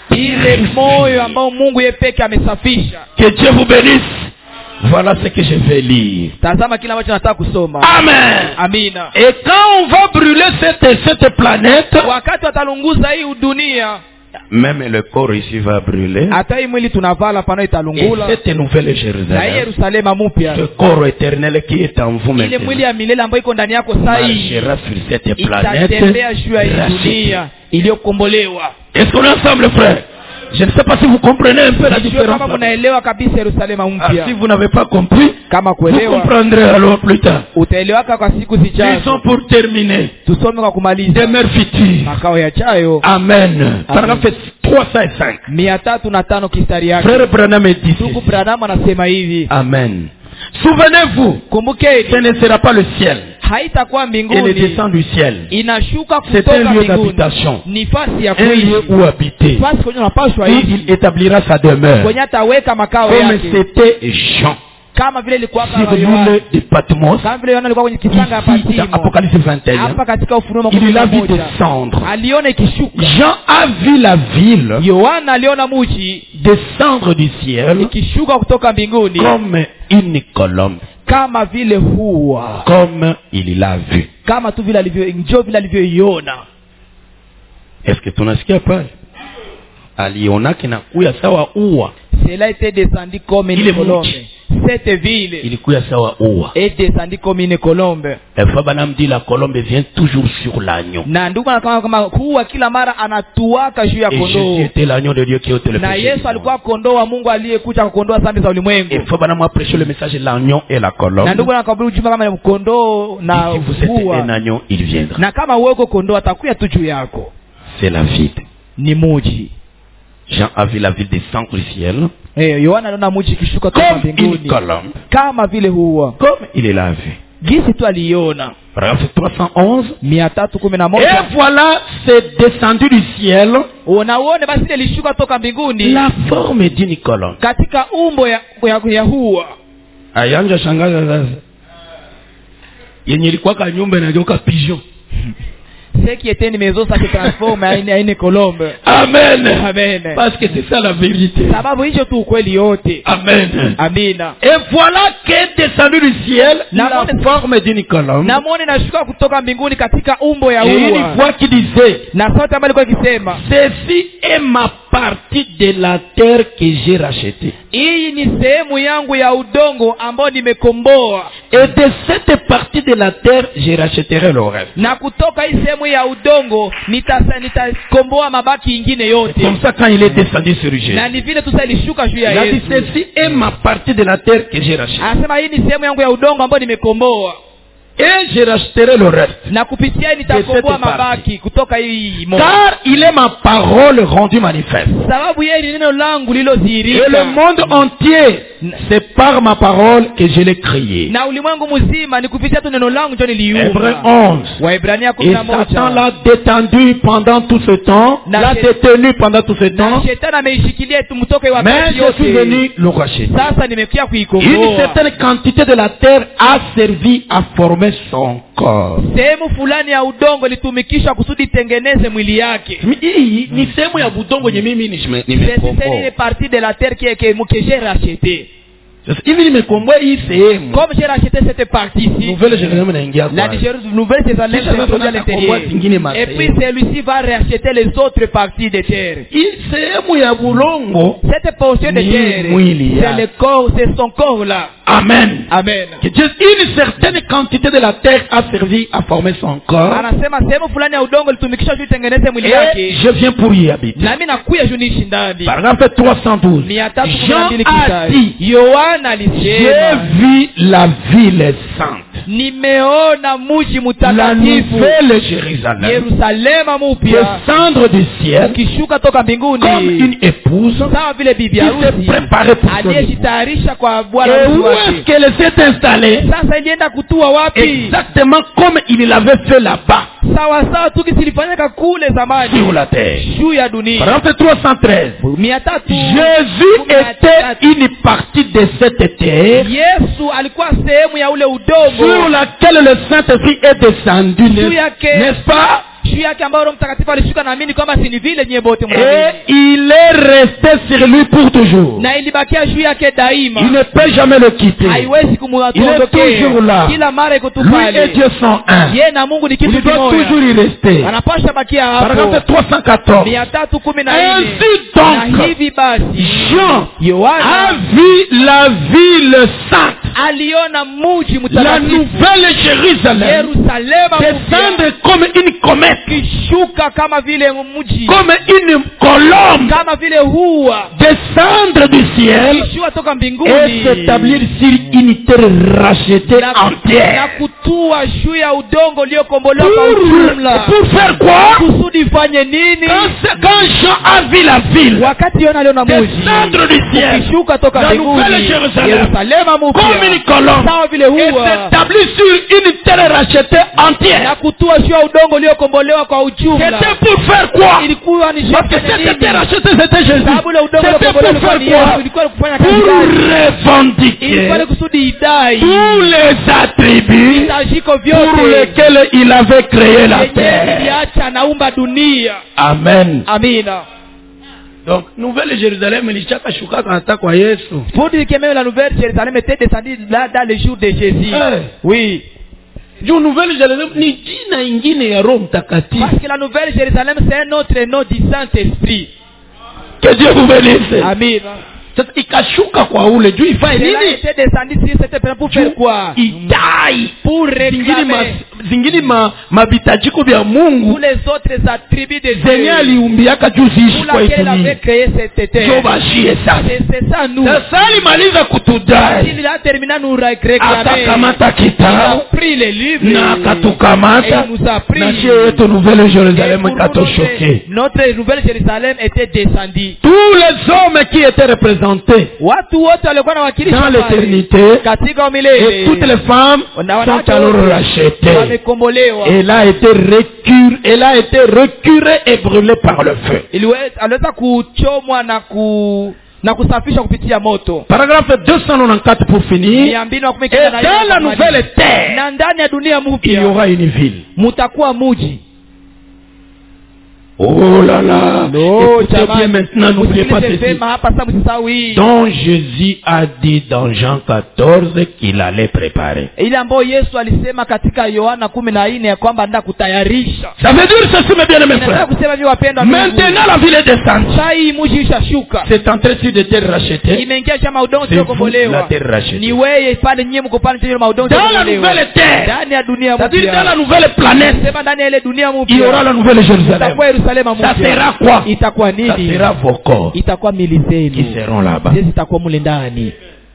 Speaker 2: ile moyo ambao Mungu yeye pekee amesafisha.
Speaker 1: Que Dieu vous bénisse. Voilà ce que je vais lire.
Speaker 2: Tazama kile ambacho nataka kusoma.
Speaker 1: Amen.
Speaker 2: Amina.
Speaker 1: Et quand on va brûler cette, cette planète,
Speaker 2: wakati watalunguza hii dunia,
Speaker 1: même le corps ici va brûler.
Speaker 2: hata hii mwili tunavala pana italungula.
Speaker 1: Et cette nouvelle
Speaker 2: Na
Speaker 1: Jérusalem,
Speaker 2: Yerusalema mpya,
Speaker 1: ce corps éternel qui est en vous
Speaker 2: ile
Speaker 1: maintenant,
Speaker 2: mwili ya milele ambayo iko ndani yako sasa hii,
Speaker 1: marchera sur cette planète
Speaker 2: itatembea juu ya hii
Speaker 1: rachetée.
Speaker 2: dunia iliyokombolewa.
Speaker 1: Est-ce qu'on est ensemble, frère? Je ne sais pas si vous comprenez un peu la
Speaker 2: Sio
Speaker 1: différence.
Speaker 2: kama mnaelewa kabisa Yerusalema
Speaker 1: Ah,
Speaker 2: mpya.
Speaker 1: si vous n'avez pas compris,
Speaker 2: Kama
Speaker 1: vous
Speaker 2: kuelewa
Speaker 1: comprendrez alors plus tard.
Speaker 2: utaelewaka kwa siku
Speaker 1: Ils
Speaker 2: zijazo.
Speaker 1: sont pour terminer.
Speaker 2: Tusome kwa kumaliza.
Speaker 1: Demeure future.
Speaker 2: Makao yajayo.
Speaker 1: Amen. Paragraphe trois cent cinq.
Speaker 2: mia tatu na tano kistari yake.
Speaker 1: Frère Branham est ici.
Speaker 2: Ndugu Branham anasema hivi.
Speaker 1: Amen. Souvenez-vous,
Speaker 2: Kumbukeni,
Speaker 1: ce ne sera pas le ciel.
Speaker 2: haitakuwa
Speaker 1: Il
Speaker 2: mbinguni,
Speaker 1: descend du ciel.
Speaker 2: inashuka
Speaker 1: C'est
Speaker 2: kutoka
Speaker 1: un lieu
Speaker 2: mbinguni.
Speaker 1: d'habitation.
Speaker 2: Ni fasi ya
Speaker 1: Un lieu
Speaker 2: kuishi,
Speaker 1: où habiter.
Speaker 2: fasi kwenye unapaswa
Speaker 1: Où
Speaker 2: ishi,
Speaker 1: il établira sa demeure.
Speaker 2: kwenye ataweka makao
Speaker 1: Comme
Speaker 2: yake,
Speaker 1: c'était Jean.
Speaker 2: kama vile ilikuwa
Speaker 1: Sur
Speaker 2: kwa Yohana,
Speaker 1: l'île de Patmos.
Speaker 2: kama vile Yohana alikuwa kwenye kisanga ya
Speaker 1: Ici, dans
Speaker 2: Patimo.
Speaker 1: Apocalypse vingt et un.
Speaker 2: Hapa katika Ufunuo
Speaker 1: Il
Speaker 2: kumi
Speaker 1: l'a
Speaker 2: na
Speaker 1: vu
Speaker 2: moja
Speaker 1: descendre.
Speaker 2: aliona ikishuka.
Speaker 1: Jean a vu la ville
Speaker 2: Yohana aliona mji
Speaker 1: descendre du ciel
Speaker 2: ikishuka kutoka mbinguni
Speaker 1: comme une colombe.
Speaker 2: kama vile huwa,
Speaker 1: Comme il l'a vu.
Speaker 2: kama tu vile alivyo, njoo vile alivyoiona.
Speaker 1: Est-ce que tunasikia pale? Aliona kinakuya sawa ua.
Speaker 2: Cela était descendu comme
Speaker 1: Il
Speaker 2: une
Speaker 1: est
Speaker 2: colombe.
Speaker 1: mouchi.
Speaker 2: Cette ville
Speaker 1: Ilikuya sawa ua.
Speaker 2: est descendue comme une colombe.
Speaker 1: Et Fabanam dit la colombe vient toujours sur l'agneau.
Speaker 2: Na ndugu anasema kama huwa kila mara anatuaka juu ya
Speaker 1: Et Jésus
Speaker 2: kondoo.
Speaker 1: était l'agneau de Dieu qui ôte le
Speaker 2: Na
Speaker 1: péché.
Speaker 2: Yesu alikuwa kondoo wa Mungu aliyekuja kuondoa dhambi za ulimwengu.
Speaker 1: Et Fabanam a prêché le message de l'agneau et la colombe.
Speaker 2: Na ndugu anakabili ujumbe kama ni kondoo na
Speaker 1: Et si vous êtes un
Speaker 2: huwa.
Speaker 1: agneau, il viendra.
Speaker 2: Na kama wewe uko kondoo atakuja tu juu yako.
Speaker 1: C'est la ville.
Speaker 2: Ni muji.
Speaker 1: Jean a vu la ville descendre du ciel
Speaker 2: Eh, Yohana aliona muji kishuka kutoka
Speaker 1: comme une
Speaker 2: mbinguni.
Speaker 1: colombe.
Speaker 2: Kama vile huwa.
Speaker 1: Comme il l'a vu.
Speaker 2: Gisi tu aliona.
Speaker 1: Paragraphe trois cent onze.
Speaker 2: mia tatu kumi na
Speaker 1: Et
Speaker 2: moja.
Speaker 1: voilà, c'est descendu du ciel
Speaker 2: Unaone basi ile ilishuka toka mbinguni
Speaker 1: la forme d'une colombe.
Speaker 2: katika umbo ya, ya, ya huwa.
Speaker 1: Ayanja shangaza sasa. Yenye ilikuwa ka nyumba inageuka pigeon.
Speaker 2: Ce qui était une maison ça se transforme à une, à une colombe.
Speaker 1: Amen.
Speaker 2: Amen.
Speaker 1: Parce que c'est ça la vérité.
Speaker 2: Sababu hicho tu ukweli yote.
Speaker 1: Amen.
Speaker 2: Amina.
Speaker 1: Et voilà qu'est descendu du ciel
Speaker 2: Na
Speaker 1: la
Speaker 2: mwone-
Speaker 1: forme d'une colombe.
Speaker 2: Na muone nashuka kutoka mbinguni katika umbo ya
Speaker 1: Et une
Speaker 2: huwa.
Speaker 1: voix qui disait,
Speaker 2: Na sauti ambayo ilikuwa ikisema,
Speaker 1: ceci est ma partie de la terre que j'ai rachetée.
Speaker 2: hii ni sehemu yangu ya udongo ambayo nimekomboa.
Speaker 1: Et de cette partie de la terre, je rachèterai le reste.
Speaker 2: Na kutoka hii sehemu ya udongo nitasa nitakomboa mabaki ingine
Speaker 1: C'est
Speaker 2: yote.
Speaker 1: comme ça quand il est descendu sur Jésus.
Speaker 2: Na ni vile tu sasa ilishuka juu ya
Speaker 1: Il a dit,
Speaker 2: Yesu.
Speaker 1: ceci est ma partie de la terre que j'ai rachetée.
Speaker 2: Anasema hii ni sehemu yangu ya udongo ambayo nimekomboa.
Speaker 1: Et je rachèterai le reste.
Speaker 2: Na kupitia hii nitakomboa
Speaker 1: De cette
Speaker 2: mabaki kutoka hii moja.
Speaker 1: Car il est ma parole rendue manifeste.
Speaker 2: Sababu yeye ni neno langu
Speaker 1: Et
Speaker 2: lilodhihirika.
Speaker 1: le monde entier, c'est par ma parole que je l'ai créé.
Speaker 2: Na ulimwengu mzima ni kupitia tu neno langu ndio
Speaker 1: Hébreux
Speaker 2: niliumba.
Speaker 1: onze.
Speaker 2: Waebrania kumi
Speaker 1: Et
Speaker 2: na
Speaker 1: Satan
Speaker 2: moja.
Speaker 1: l'a détendu pendant tout ce temps,
Speaker 2: Na
Speaker 1: l'a
Speaker 2: shet-
Speaker 1: détenu pendant tout ce
Speaker 2: Na
Speaker 1: temps,
Speaker 2: shetani ameishikilia tumtoke
Speaker 1: mais
Speaker 2: wakati
Speaker 1: je suis
Speaker 2: yote.
Speaker 1: venu le racheter.
Speaker 2: Sasa nimekuja
Speaker 1: Une
Speaker 2: kuikomboa.
Speaker 1: certaine quantité de la terre a servi à former son corps.
Speaker 2: Sehemu fulani ya udongo ilitumikishwa kusudi itengeneze mwili yake.
Speaker 1: Hii ni sehemu ya budongo yenye mimi nime-
Speaker 2: C'est c'est
Speaker 1: nimekomboa.
Speaker 2: une partie de la terre qui est que que j'ai racheté.
Speaker 1: Sasa hivi nimekomboa hii sehemu.
Speaker 2: Comme j'ai racheté cette partie-ci,
Speaker 1: Nouvelle Jérusalem inaingia
Speaker 2: la
Speaker 1: kwa.
Speaker 2: Jérusalem- nouvelle Jérusalem
Speaker 1: Kisha
Speaker 2: s'introduit à
Speaker 1: sasa
Speaker 2: l'intérieur.
Speaker 1: atakomboa zingine masehemu.
Speaker 2: Et puis celui-ci va racheter les autres parties de terre.
Speaker 1: Hii sehemu ya bulongo.
Speaker 2: Cette portion de
Speaker 1: Ni
Speaker 2: terre,
Speaker 1: mwili ya.
Speaker 2: c'est le corps, c'est son corps là.
Speaker 1: Amen.
Speaker 2: Amen.
Speaker 1: Que Dieu- une certaine quantité de la terre a servi à former son corps.
Speaker 2: Anasema sehemu fulani ya udongo ilitumikishwa juu itengeneze mwili
Speaker 1: Et
Speaker 2: yake.
Speaker 1: je viens pour y habiter.
Speaker 2: Na mimi nakuja juu niishi ndani.
Speaker 1: Paragraphe trois cent douze.
Speaker 2: mia tatu kumi na
Speaker 1: Jean
Speaker 2: mbili
Speaker 1: a
Speaker 2: kistari.
Speaker 1: dit,
Speaker 2: Yohana
Speaker 1: j'ai
Speaker 2: alisema,
Speaker 1: vu la ville sainte,
Speaker 2: nimeona mji
Speaker 1: la
Speaker 2: mtakatifu
Speaker 1: nouvelle Jérusalem,
Speaker 2: Yerusalema mpya
Speaker 1: descendre du ciel
Speaker 2: ukishuka toka mbinguni
Speaker 1: comme une épouse
Speaker 2: sawa vile bibi
Speaker 1: qui s'est
Speaker 2: harusi
Speaker 1: préparée pour son époux.
Speaker 2: aliyejitayarisha kwa bwana
Speaker 1: Et
Speaker 2: harusi
Speaker 1: où est-ce
Speaker 2: wake.
Speaker 1: qu'elle s'est installée?
Speaker 2: Sasa ilienda kutua wapi?
Speaker 1: Exactement comme il l'avait fait là-bas,
Speaker 2: Sawa sawa tu kisilifanyika kule zamani
Speaker 1: sur la terre.
Speaker 2: juu ya dunia.
Speaker 1: Paragraphe trois cent treize.
Speaker 2: mia tatu
Speaker 1: Jésus
Speaker 2: kumi na
Speaker 1: était
Speaker 2: tatu.
Speaker 1: une partie de cette terre
Speaker 2: Yesu alikuwa sehemu ya ule
Speaker 1: sur
Speaker 2: udongo
Speaker 1: laquelle le Saint-Esprit est descendu,
Speaker 2: Juu
Speaker 1: n'est-
Speaker 2: yake.
Speaker 1: n'est-ce pas?
Speaker 2: juu yake ambayo Roho Mtakatifu alishuka, naamini kwamba si ni vile nyie bote
Speaker 1: Et
Speaker 2: mnaamini.
Speaker 1: il est resté sur lui pour toujours.
Speaker 2: Na ilibakia juu yake daima.
Speaker 1: Il ne peut jamais le quitter.
Speaker 2: Haiwezi
Speaker 1: Il est
Speaker 2: kumwondokea.
Speaker 1: toujours là.
Speaker 2: Kila mara iko tu
Speaker 1: Lui
Speaker 2: pale.
Speaker 1: et Dieu sont un.
Speaker 2: Yeye na Mungu ni
Speaker 1: Il
Speaker 2: kitu
Speaker 1: doit
Speaker 2: kimoja.
Speaker 1: toujours y rester.
Speaker 2: Anapasha bakia hapo.
Speaker 1: Paragraphe trois cent quatorze.
Speaker 2: mia tatu kumi na
Speaker 1: Ainsi
Speaker 2: nne. Na
Speaker 1: donc,
Speaker 2: hivi basi
Speaker 1: Jean a
Speaker 2: Yohana
Speaker 1: vu la ville sainte,
Speaker 2: aliona mji
Speaker 1: la
Speaker 2: mtakatifu
Speaker 1: nouvelle Jérusalem,
Speaker 2: Yerusalema
Speaker 1: descendre comme une comète,
Speaker 2: kishuka kama vile mji,
Speaker 1: comme une colombe,
Speaker 2: kama vile hua
Speaker 1: descendre du ciel
Speaker 2: kishuka toka
Speaker 1: et
Speaker 2: mbinguni
Speaker 1: s'établir sur une terre rachetée
Speaker 2: na,
Speaker 1: en
Speaker 2: na
Speaker 1: pierre.
Speaker 2: kutua juu ya udongo uliokombolewa kwa
Speaker 1: Pour,
Speaker 2: ujumla.
Speaker 1: pour faire quoi?
Speaker 2: Kusudi ifanye nini?
Speaker 1: Quand, quand Jean a vu la ville
Speaker 2: Wakati Yona aliona mji
Speaker 1: descendre du ciel,
Speaker 2: ukishuka toka
Speaker 1: la
Speaker 2: mbinguni,
Speaker 1: nouvelle Jérusalem,
Speaker 2: Yerusalema
Speaker 1: comme une
Speaker 2: mpya
Speaker 1: colombe,
Speaker 2: sawa vile
Speaker 1: et
Speaker 2: hua
Speaker 1: s'établir sur une terre rachetée
Speaker 2: na
Speaker 1: entière.
Speaker 2: kutua juu ya udongo uliokombolewa kwa ujumla.
Speaker 1: C'était pour faire quoi?
Speaker 2: Ilikuwa ni
Speaker 1: Parce que cette terre rachetée, c'était Jésus.
Speaker 2: sababu ile udongo
Speaker 1: C'était
Speaker 2: uliokombolewa
Speaker 1: pour
Speaker 2: kwa
Speaker 1: faire
Speaker 2: ni Yesu.
Speaker 1: quoi?
Speaker 2: Ilikuwa ni kufanya
Speaker 1: Pour
Speaker 2: kazi gani?
Speaker 1: revendiquer
Speaker 2: Ilikuwa ni kusudi idai
Speaker 1: tous les attributs
Speaker 2: vitajiko
Speaker 1: pour
Speaker 2: vyote
Speaker 1: lesquels il avait créé la
Speaker 2: yenye
Speaker 1: terre.
Speaker 2: iliacha naumba dunia.
Speaker 1: Amen.
Speaker 2: Amina.
Speaker 1: Donc, Nouvelle Jérusalem ilishaka shuka hata kwa Yesu.
Speaker 2: Pour dire que même la nouvelle Jérusalem était descendue là dans les jours de Jésus.
Speaker 1: Hey.
Speaker 2: Oui.
Speaker 1: Juu Nouvelle Jérusalem ni jina ingine ya Roho Mtakatifu.
Speaker 2: Parce que la nouvelle Jérusalem c'est un autre nom du Saint-Esprit.
Speaker 1: Que Dieu vous bénisse.
Speaker 2: Amina.
Speaker 1: Sasa ikashuka kwa ule juu ifanye
Speaker 2: Cela
Speaker 1: nini?
Speaker 2: était descendu sur cette terre pour faire quoi?
Speaker 1: Idai.
Speaker 2: Pour
Speaker 1: Zingine ma,
Speaker 2: réclamer
Speaker 1: zingine ma, mabitajiko vya
Speaker 2: tous
Speaker 1: Mungu
Speaker 2: les autres attributs de
Speaker 1: zenye
Speaker 2: Dieu
Speaker 1: aliumbiaka juu ziishi
Speaker 2: pour
Speaker 1: kwa
Speaker 2: laquelle il avait
Speaker 1: itumii.
Speaker 2: créé cette terre.
Speaker 1: Ndio bashie sasa.
Speaker 2: C'est c'est ça nous.
Speaker 1: Sasa alimaliza kutudai.
Speaker 2: Il a terminé à nous réclamer.
Speaker 1: Akakamata
Speaker 2: Il a
Speaker 1: kitabu
Speaker 2: pris les livres
Speaker 1: na
Speaker 2: et
Speaker 1: akatukamata
Speaker 2: il nous a pris.
Speaker 1: na shie yetu Nouvelle
Speaker 2: Et
Speaker 1: Jérusalem
Speaker 2: pour nous,
Speaker 1: ikatoshoke.
Speaker 2: notre, notre nouvelle Jérusalem était descendue.
Speaker 1: Tous les hommes qui étaient représentés
Speaker 2: Watu wote walikuwa na wakili
Speaker 1: dans l'éternité
Speaker 2: katika
Speaker 1: et
Speaker 2: umilele
Speaker 1: toutes les femmes
Speaker 2: na
Speaker 1: sont
Speaker 2: wanawake
Speaker 1: alors
Speaker 2: wote
Speaker 1: rachetées.
Speaker 2: wamekombolewa.
Speaker 1: Elle a été recurée, elle a été recurée et brûlée par le feu.
Speaker 2: Iliwe- aliweza kuchomwa na ku na kusafishwa kupitia moto.
Speaker 1: Paragraphe deux cent quatre-vingt-quatorze pour finir.
Speaker 2: mia mbili na kumi
Speaker 1: Et dans la nouvelle terre,
Speaker 2: na ndani ya dunia
Speaker 1: il y
Speaker 2: mpya
Speaker 1: aura une ville.
Speaker 2: mutakuwa muji.
Speaker 1: Oh là là!
Speaker 2: No,
Speaker 1: Écoutez bien maintenant, n'oubliez pas
Speaker 2: Msikilize
Speaker 1: ceci.
Speaker 2: vema hapa sasa, msisahau hii
Speaker 1: Dont Jésus a dit dans Jean quatorze qu'il allait préparer.
Speaker 2: ile ambayo Yesu alisema katika Yohana kumi na nne ya kwamba anda kutayarisha.
Speaker 1: Ça veut dire ceci, mes bien-aimés
Speaker 2: Nataka
Speaker 1: frères.
Speaker 2: kusema hivi wapendwa ndugu.
Speaker 1: Maintenant, la ville est descendue.
Speaker 2: Sasa hii mji ushashuka.
Speaker 1: C'est entré sur des terres rachetées.
Speaker 2: Imeingia kama udongo
Speaker 1: C'est vous, la
Speaker 2: uliokombolewa.
Speaker 1: terre rachetée.
Speaker 2: Ni wewe pale nyinyi mko pale chini maudongo
Speaker 1: Dans la
Speaker 2: uliokombolewa.
Speaker 1: nouvelle terre,
Speaker 2: Ndani ya dunia
Speaker 1: c'est-à-dire dans la
Speaker 2: mpya.
Speaker 1: nouvelle planète,
Speaker 2: Sema ndani ya ile dunia
Speaker 1: il y aura
Speaker 2: mpya.
Speaker 1: la nouvelle Jérusalem.
Speaker 2: Itakuwa Yerusalema
Speaker 1: Ça
Speaker 2: mpya.
Speaker 1: sera quoi?
Speaker 2: Itakuwa
Speaker 1: Ça
Speaker 2: nini?
Speaker 1: sera vos corps
Speaker 2: Itakuwa mili
Speaker 1: qui
Speaker 2: zenu.
Speaker 1: seront là-bas.
Speaker 2: Sisi itakuwa mule ndani.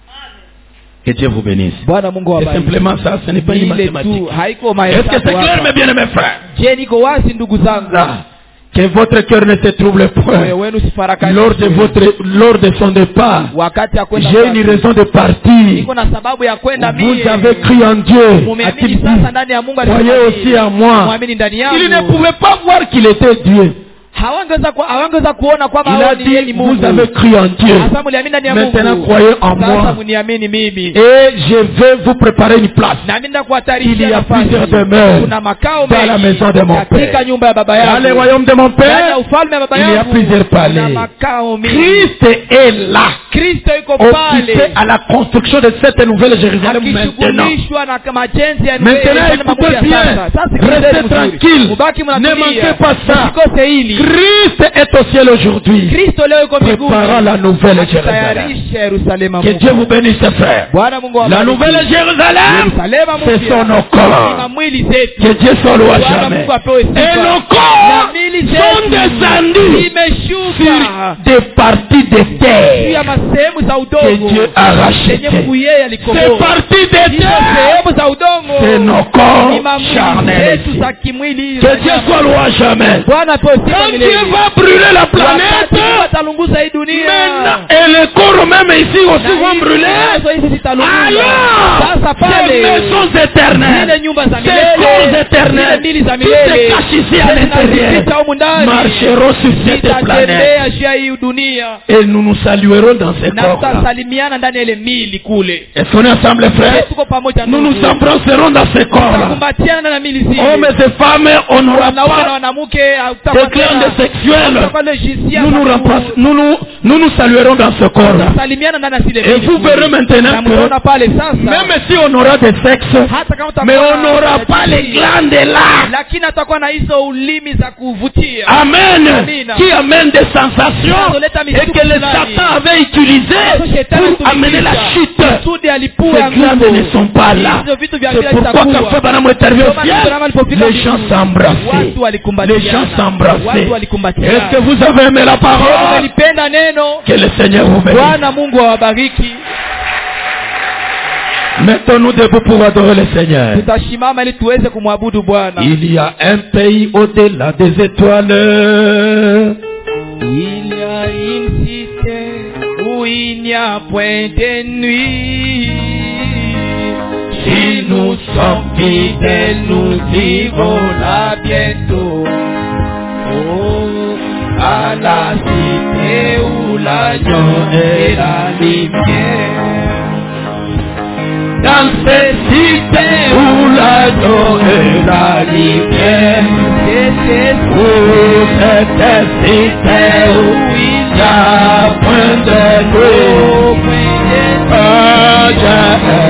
Speaker 1: Que Dieu vous bénisse.
Speaker 2: Bwana Mungu
Speaker 1: C'est
Speaker 2: awabariki.
Speaker 1: simplement ça, ce n'est pas une
Speaker 2: Ile
Speaker 1: mathématique.
Speaker 2: tu haiko
Speaker 1: Est-ce que c'est
Speaker 2: mahesabu
Speaker 1: clair, mes
Speaker 2: hapa.
Speaker 1: bien-aimés frères?
Speaker 2: Je niko wazi ndugu zangu.
Speaker 1: Là, que votre cœur ne se trouble
Speaker 2: Moyo
Speaker 1: point.
Speaker 2: wenu sifarakani.
Speaker 1: Lors de votre, lors de son départ,
Speaker 2: Wakati ya kwenda
Speaker 1: j'ai une
Speaker 2: kwake.
Speaker 1: raison de partir.
Speaker 2: Niko na sababu ya kwenda
Speaker 1: Vous
Speaker 2: mie.
Speaker 1: avez cru en Dieu.
Speaker 2: Mumeamini
Speaker 1: A-t-il
Speaker 2: sasa
Speaker 1: dit?
Speaker 2: ndani ya Mungu.
Speaker 1: Croyez
Speaker 2: alisema
Speaker 1: aussi en moi.
Speaker 2: muamini ndani yangu.
Speaker 1: Il ne pouvait pas voir qu'il était Dieu.
Speaker 2: Hawangeweza ku, hawangeweza kuona kwamba
Speaker 1: Il a
Speaker 2: hao ni yeye
Speaker 1: dit,
Speaker 2: ni Mungu.
Speaker 1: vous avez cru en Dieu.
Speaker 2: Sasa mliamini ndani ya Mungu.
Speaker 1: Maintenant, croyez en
Speaker 2: Sasa
Speaker 1: moi.
Speaker 2: mniamini mimi.
Speaker 1: Et je vais vous préparer une place.
Speaker 2: Na mimi
Speaker 1: Il y
Speaker 2: ndakuatarishia
Speaker 1: a
Speaker 2: nafasi.
Speaker 1: plusieurs demeures
Speaker 2: Kuna makao
Speaker 1: dans la
Speaker 2: mengi
Speaker 1: maison de mon
Speaker 2: katika
Speaker 1: Père.
Speaker 2: nyumba ya baba
Speaker 1: Dans le
Speaker 2: yangu.
Speaker 1: royaume de mon
Speaker 2: Ndani ya
Speaker 1: Père,
Speaker 2: ufalme wa baba
Speaker 1: il y a
Speaker 2: yangu.
Speaker 1: plusieurs
Speaker 2: Kuna
Speaker 1: palais.
Speaker 2: makao mengi.
Speaker 1: Christ est là,
Speaker 2: Kristo yuko
Speaker 1: occupé
Speaker 2: pale.
Speaker 1: à la construction de cette nouvelle Jérusalem maintenant.
Speaker 2: Akishughulishwa na majenzi ya
Speaker 1: Maintenant,
Speaker 2: Yerusalemu
Speaker 1: écoutez
Speaker 2: mpya
Speaker 1: bien.
Speaker 2: sasa. Sasa sikilizeni
Speaker 1: Restez
Speaker 2: vizuri.
Speaker 1: tranquille.
Speaker 2: Mubaki
Speaker 1: Ne
Speaker 2: mnatulia.
Speaker 1: manquez pas ça.
Speaker 2: Msikose hili.
Speaker 1: Christ est au ciel aujourd'hui,
Speaker 2: Kristo leo yuko mbinguni.
Speaker 1: préparant la nouvelle Jérusalem.
Speaker 2: Akitayarisha Yerusalemu
Speaker 1: Que
Speaker 2: mpya.
Speaker 1: Dieu vous bénisse, frères.
Speaker 2: Bwana Mungu
Speaker 1: La
Speaker 2: awabariki.
Speaker 1: nouvelle Jérusalem,
Speaker 2: Yerusalemu
Speaker 1: ce
Speaker 2: mpya.
Speaker 1: sont nos
Speaker 2: Ni
Speaker 1: corps.
Speaker 2: mwili zetu.
Speaker 1: Que Dieu soit loué à
Speaker 2: Bwana
Speaker 1: jamais.
Speaker 2: Mungu apewe sifa.
Speaker 1: Et nos
Speaker 2: Na
Speaker 1: corps
Speaker 2: mili
Speaker 1: sont
Speaker 2: zetu
Speaker 1: descendus
Speaker 2: imeshuka
Speaker 1: sur des parties de
Speaker 2: juu ya
Speaker 1: terre
Speaker 2: masehemu za
Speaker 1: que
Speaker 2: udongo
Speaker 1: Dieu a
Speaker 2: zenye
Speaker 1: rachetées.
Speaker 2: Mungu yeye
Speaker 1: Ces
Speaker 2: alikomboa.
Speaker 1: parties de
Speaker 2: Hizo
Speaker 1: terre,
Speaker 2: sehemu za udongo
Speaker 1: c'est nos
Speaker 2: ni
Speaker 1: corps
Speaker 2: mamwili
Speaker 1: charnels.
Speaker 2: zetu za kimwili.
Speaker 1: Que Dieu soit loué à jamais.
Speaker 2: Bwana apewe sifa
Speaker 1: Quand
Speaker 2: milele.
Speaker 1: Dieu va brûler la
Speaker 2: Wakati
Speaker 1: planète,
Speaker 2: watalunguza hii dunia.
Speaker 1: maintenant, et les corps même ici aussi vont brûler. Alors, ces maisons éternelles, ces corps éternels, qui se cachent ici à l'intérieur, marcheront sur cette planète. Et nous nous saluerons dans ces corps-là. Est-ce qu'on est ensemble, frères? Nous nous embrasserons dans ces corps-là. Hommes et femmes, on n'aura pas de glandes sexuelles. Nous nous, nous, nous, nous nous saluerons dans ce corps-là. Et vous verrez maintenant que même si on aura des sexes, mais on n'aura pas les glandes là. Amen. Qui amène des sensations et que le Satan avait utilisé pour amener la chute. Ces glandes ne sont pas là. C'est pourquoi quand Frère Branham est arrivé au ciel, les gens s'embrassaient. Les gens s'embrassaient. Est-ce que vous avez aimé la parole? Que le Seigneur vous bénisse. Mettons-nous debout pour adorer le Seigneur. Il y a un pays au-delà des étoiles.
Speaker 2: Il y a une cité où il n'y a point de nuit. Si nous sommes fidèles, nous irons là bientôt. Oh, à la cité où l'agneau est la lumière. Dans cette cité où l'agneau est la lumière. Pour cette cité où il n'y a point de nuit. Oh, j'ai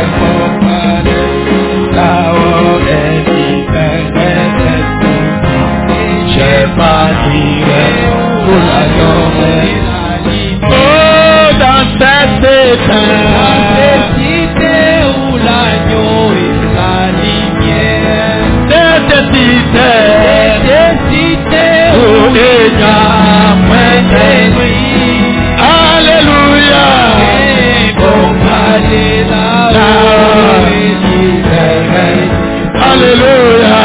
Speaker 2: là-haut est l'hiver. Je m'attirerai pour l'agneau est la lumière. Oh, dans cette cité. Alléluia. Alléluia.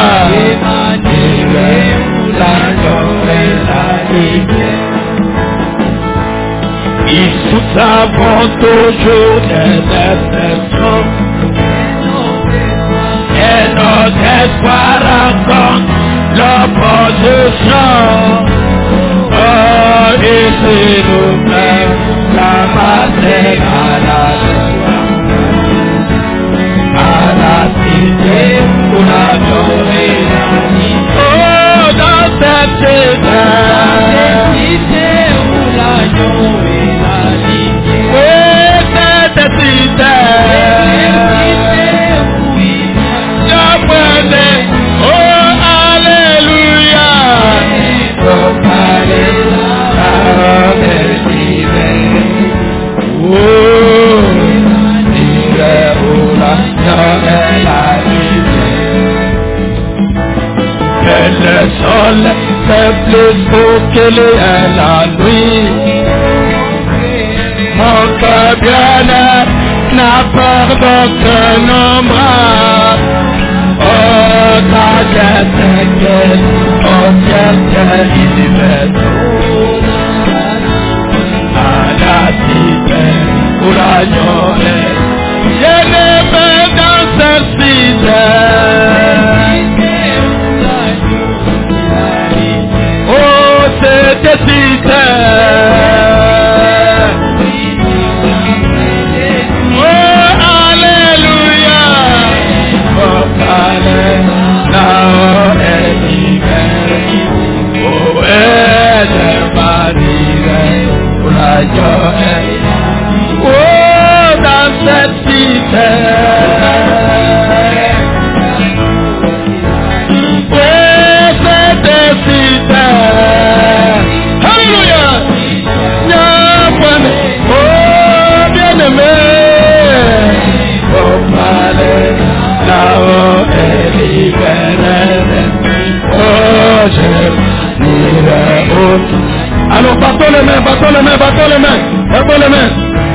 Speaker 2: Ils nous avons toujours des exceptions. Et notre espoir rencontre l'opposition. Oh, ici nous plaît la passer à la joie, à la cité où la joie est la vie. Oh, dans cette cité, où la joie est la vie. Oui, cette cité. Le sol c'est plus beau que la nuit. Mon cœur bien n'a peur d'aucun ombre. Oh, ta tête qu'elle, oh, ciel l'univers. À la cité où l'agneau est, je n'ai pas dans cette cité. Cette cité, oh alléluia, oh là-haut est l'hiver, oh est le martyr, oh la joie, oh dans cette cité. Alors battons les mains, battons les mains, battons les mains, battons les mains.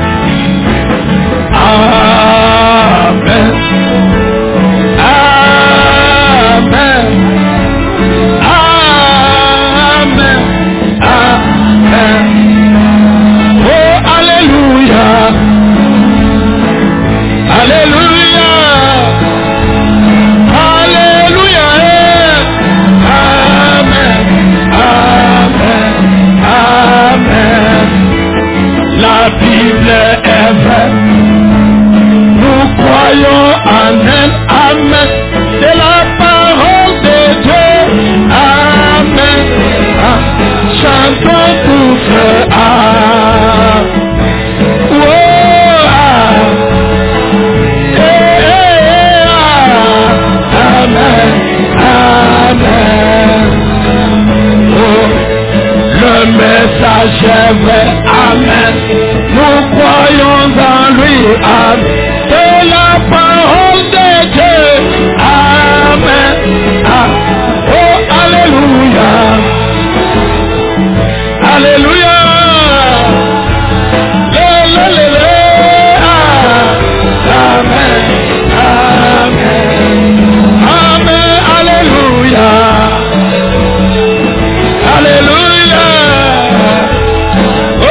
Speaker 2: Amen. Amen. Amen. Amen. Oh, alléluia.
Speaker 1: est vrai. Nous croyons en elle, amen. C'est la parole de Dieu, amen. Ah, chantons tous, ah. Oh, ah. Eh, eh, ah. Amen, amen. Oh, le message est vrai, amen. Nous croyons en lui, amen. C'est la parole de Dieu, amen. Ah. Oh, alléluia, alléluia. Le, le, le, le. Ah. Amen, amen, amen, alléluia, alléluia. Oh,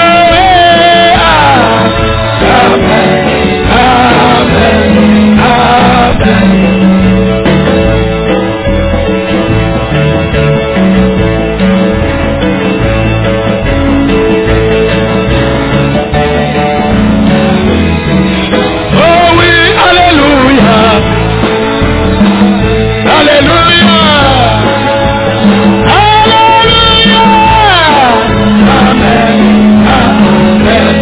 Speaker 1: ah. Amen, amen, amen. Oh oui, alléluia, alléluia, alléluia. Amen, amen,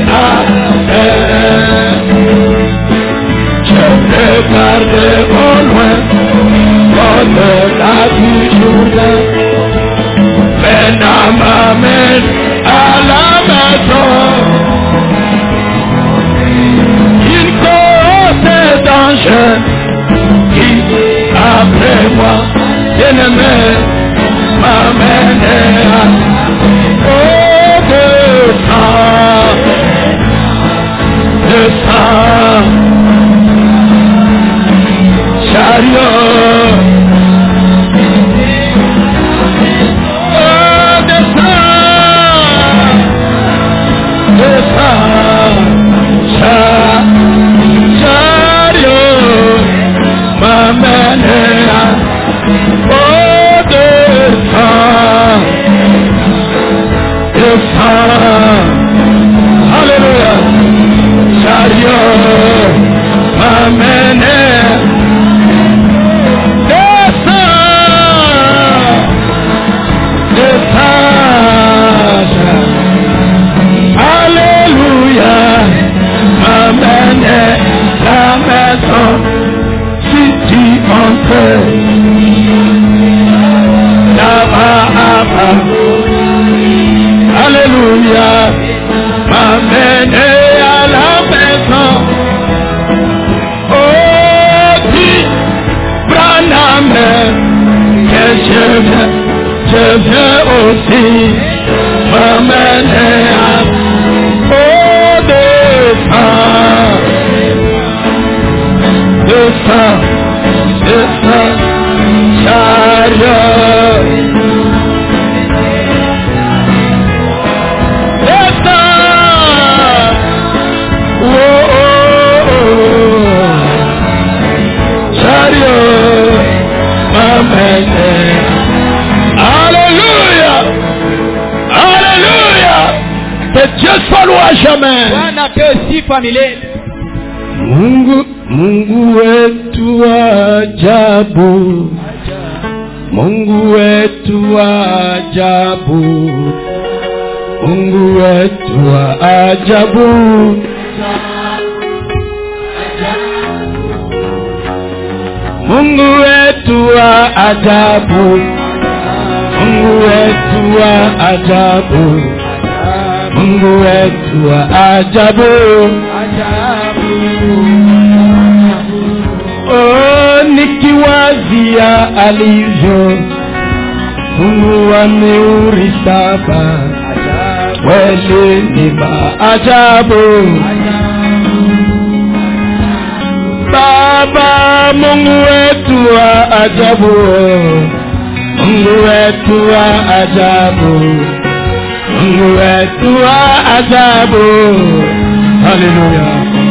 Speaker 1: amen. Je regarde au loin, au-delà du Jourdain. Maintenant m'amène à la maison. Une cause est danger qui, après moi, bien-aimé, m'amène à oh, de sang, de sang. Chariot, oh, descends, descends, chariot, m'amène à, oh, descends, descends, alléluia, chariot, m'amène à, alléluia, m'amène la maison. Si tu entres là-bas, alléluia, m'amène à la maison. Oh, dis, Branham, que je viens, je viens aussi, m'amène à oh, descends, descends, descends, chariot, descends, oh, oh, oh. Chariot, m'amène, alléluia, alléluia. Que Dieu soit loué à jamais.
Speaker 2: Bwana pewe sifa milele.
Speaker 1: Mungu, Mungu wetu wa ajabu. Mungu wetu wa ajabu. Mungu wetu wa ajabu. Mungu wetu wa ajabu. Mungu wetu wa ajabu. Mungu wetu wa ajabu. Oh, nikiwazia alivyo funua mihuri saba, kweli ni maajabu. Baba, Mungu wetu wa ajabu, Mungu wetu wa ajabu, Mungu wetu wa ajabu. Haleluya.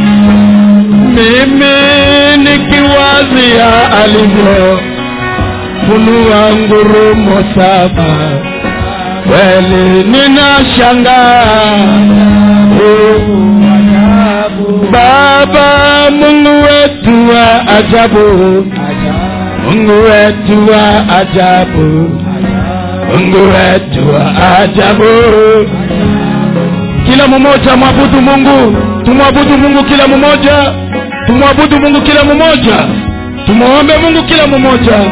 Speaker 1: Mimi nikiwazia alivyo funua ngurumo saba, kweli ninashangaa. Baba Mungu wetu wa ajabu, Mungu wetu wa ajabu, Mungu wetu wa ajabu. Kila mmoja mwabudu Mungu, tumwabudu Mungu kila mmoja, tumwabudu Mungu kila mmoja, tumuombe Mungu kila mmoja.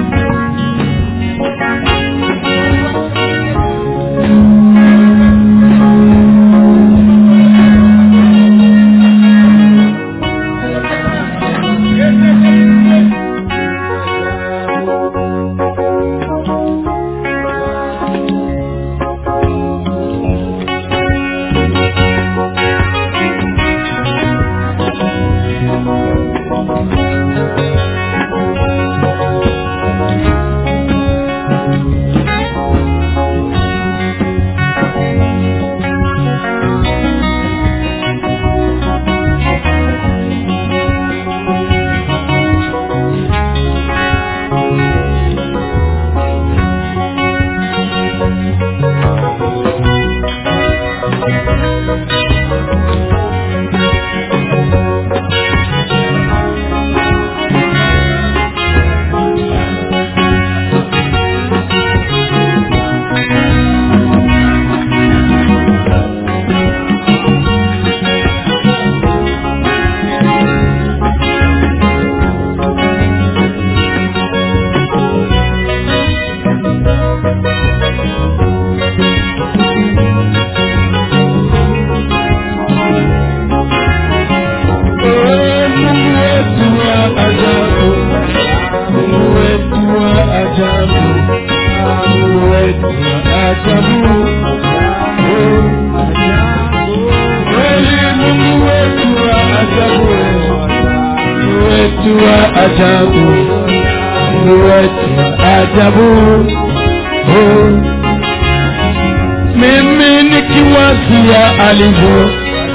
Speaker 1: Mimi nikiwazia alivyo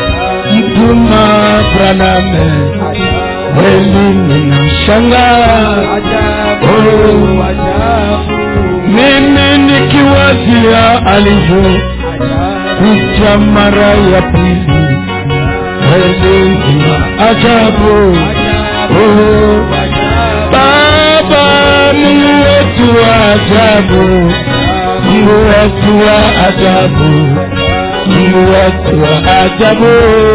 Speaker 1: mtuma Braname, kweli ninashangaa. Mimi nikiwazia alivyo kuja mara ya pili, kweli ni ajabu. Baba Mungu wetu wa ajabu, Mungu wetu wa ajabu, Mungu wetu wa ajabu.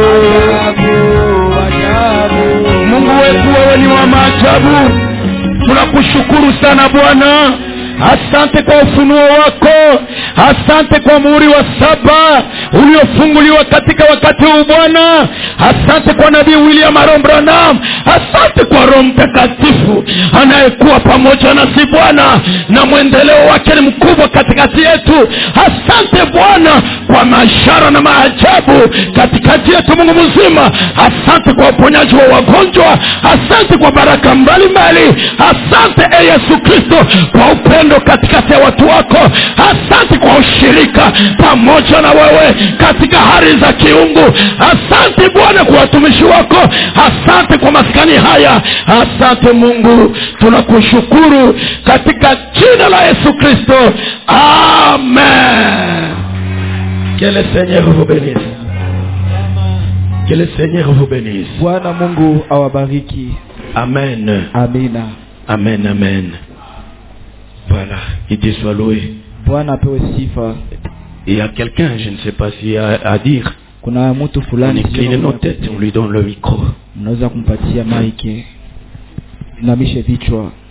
Speaker 1: Mungu wetu wewe ni wa maajabu. Tunakushukuru sana Bwana. Asante kwa ufunuo wako, asante kwa muhuri wa saba uliofunguliwa katika wakati huu Bwana. Asante kwa Nabii William Aron Branham, asante kwa Roho Mtakatifu anayekuwa pamoja nasi Bwana, na mwendeleo wake ni mkubwa katikati yetu. Asante Bwana kwa mashara na maajabu katikati yetu Mungu mzima. Asante kwa uponyaji wa wagonjwa, asante kwa baraka mbalimbali. Asante e Yesu Kristo kwa upendo katikati ya watu wako. Asante kwa ushirika pamoja na wewe katika hali za kiungu. Asante Bwana kwa watumishi wako, asante kwa maskani haya. Asante Mungu, tunakushukuru katika jina la Yesu Kristo. Amen. Que le Seigneur vous bénisse. Que le Seigneur vous bénisse.
Speaker 2: Bwana Mungu awabariki.
Speaker 1: Amen.
Speaker 2: Amina.
Speaker 1: Amen, amen. Voilà, il dit soit loué.
Speaker 2: Bwana apewe sifa.
Speaker 1: Il y a quelqu'un, je ne sais pas s'il y a à dire.
Speaker 2: Kuna mtu
Speaker 1: On
Speaker 2: fulani
Speaker 1: incline nos têtes, on lui donne le micro.
Speaker 2: mnaweza kumpatia maiki. Inamishe vichwa.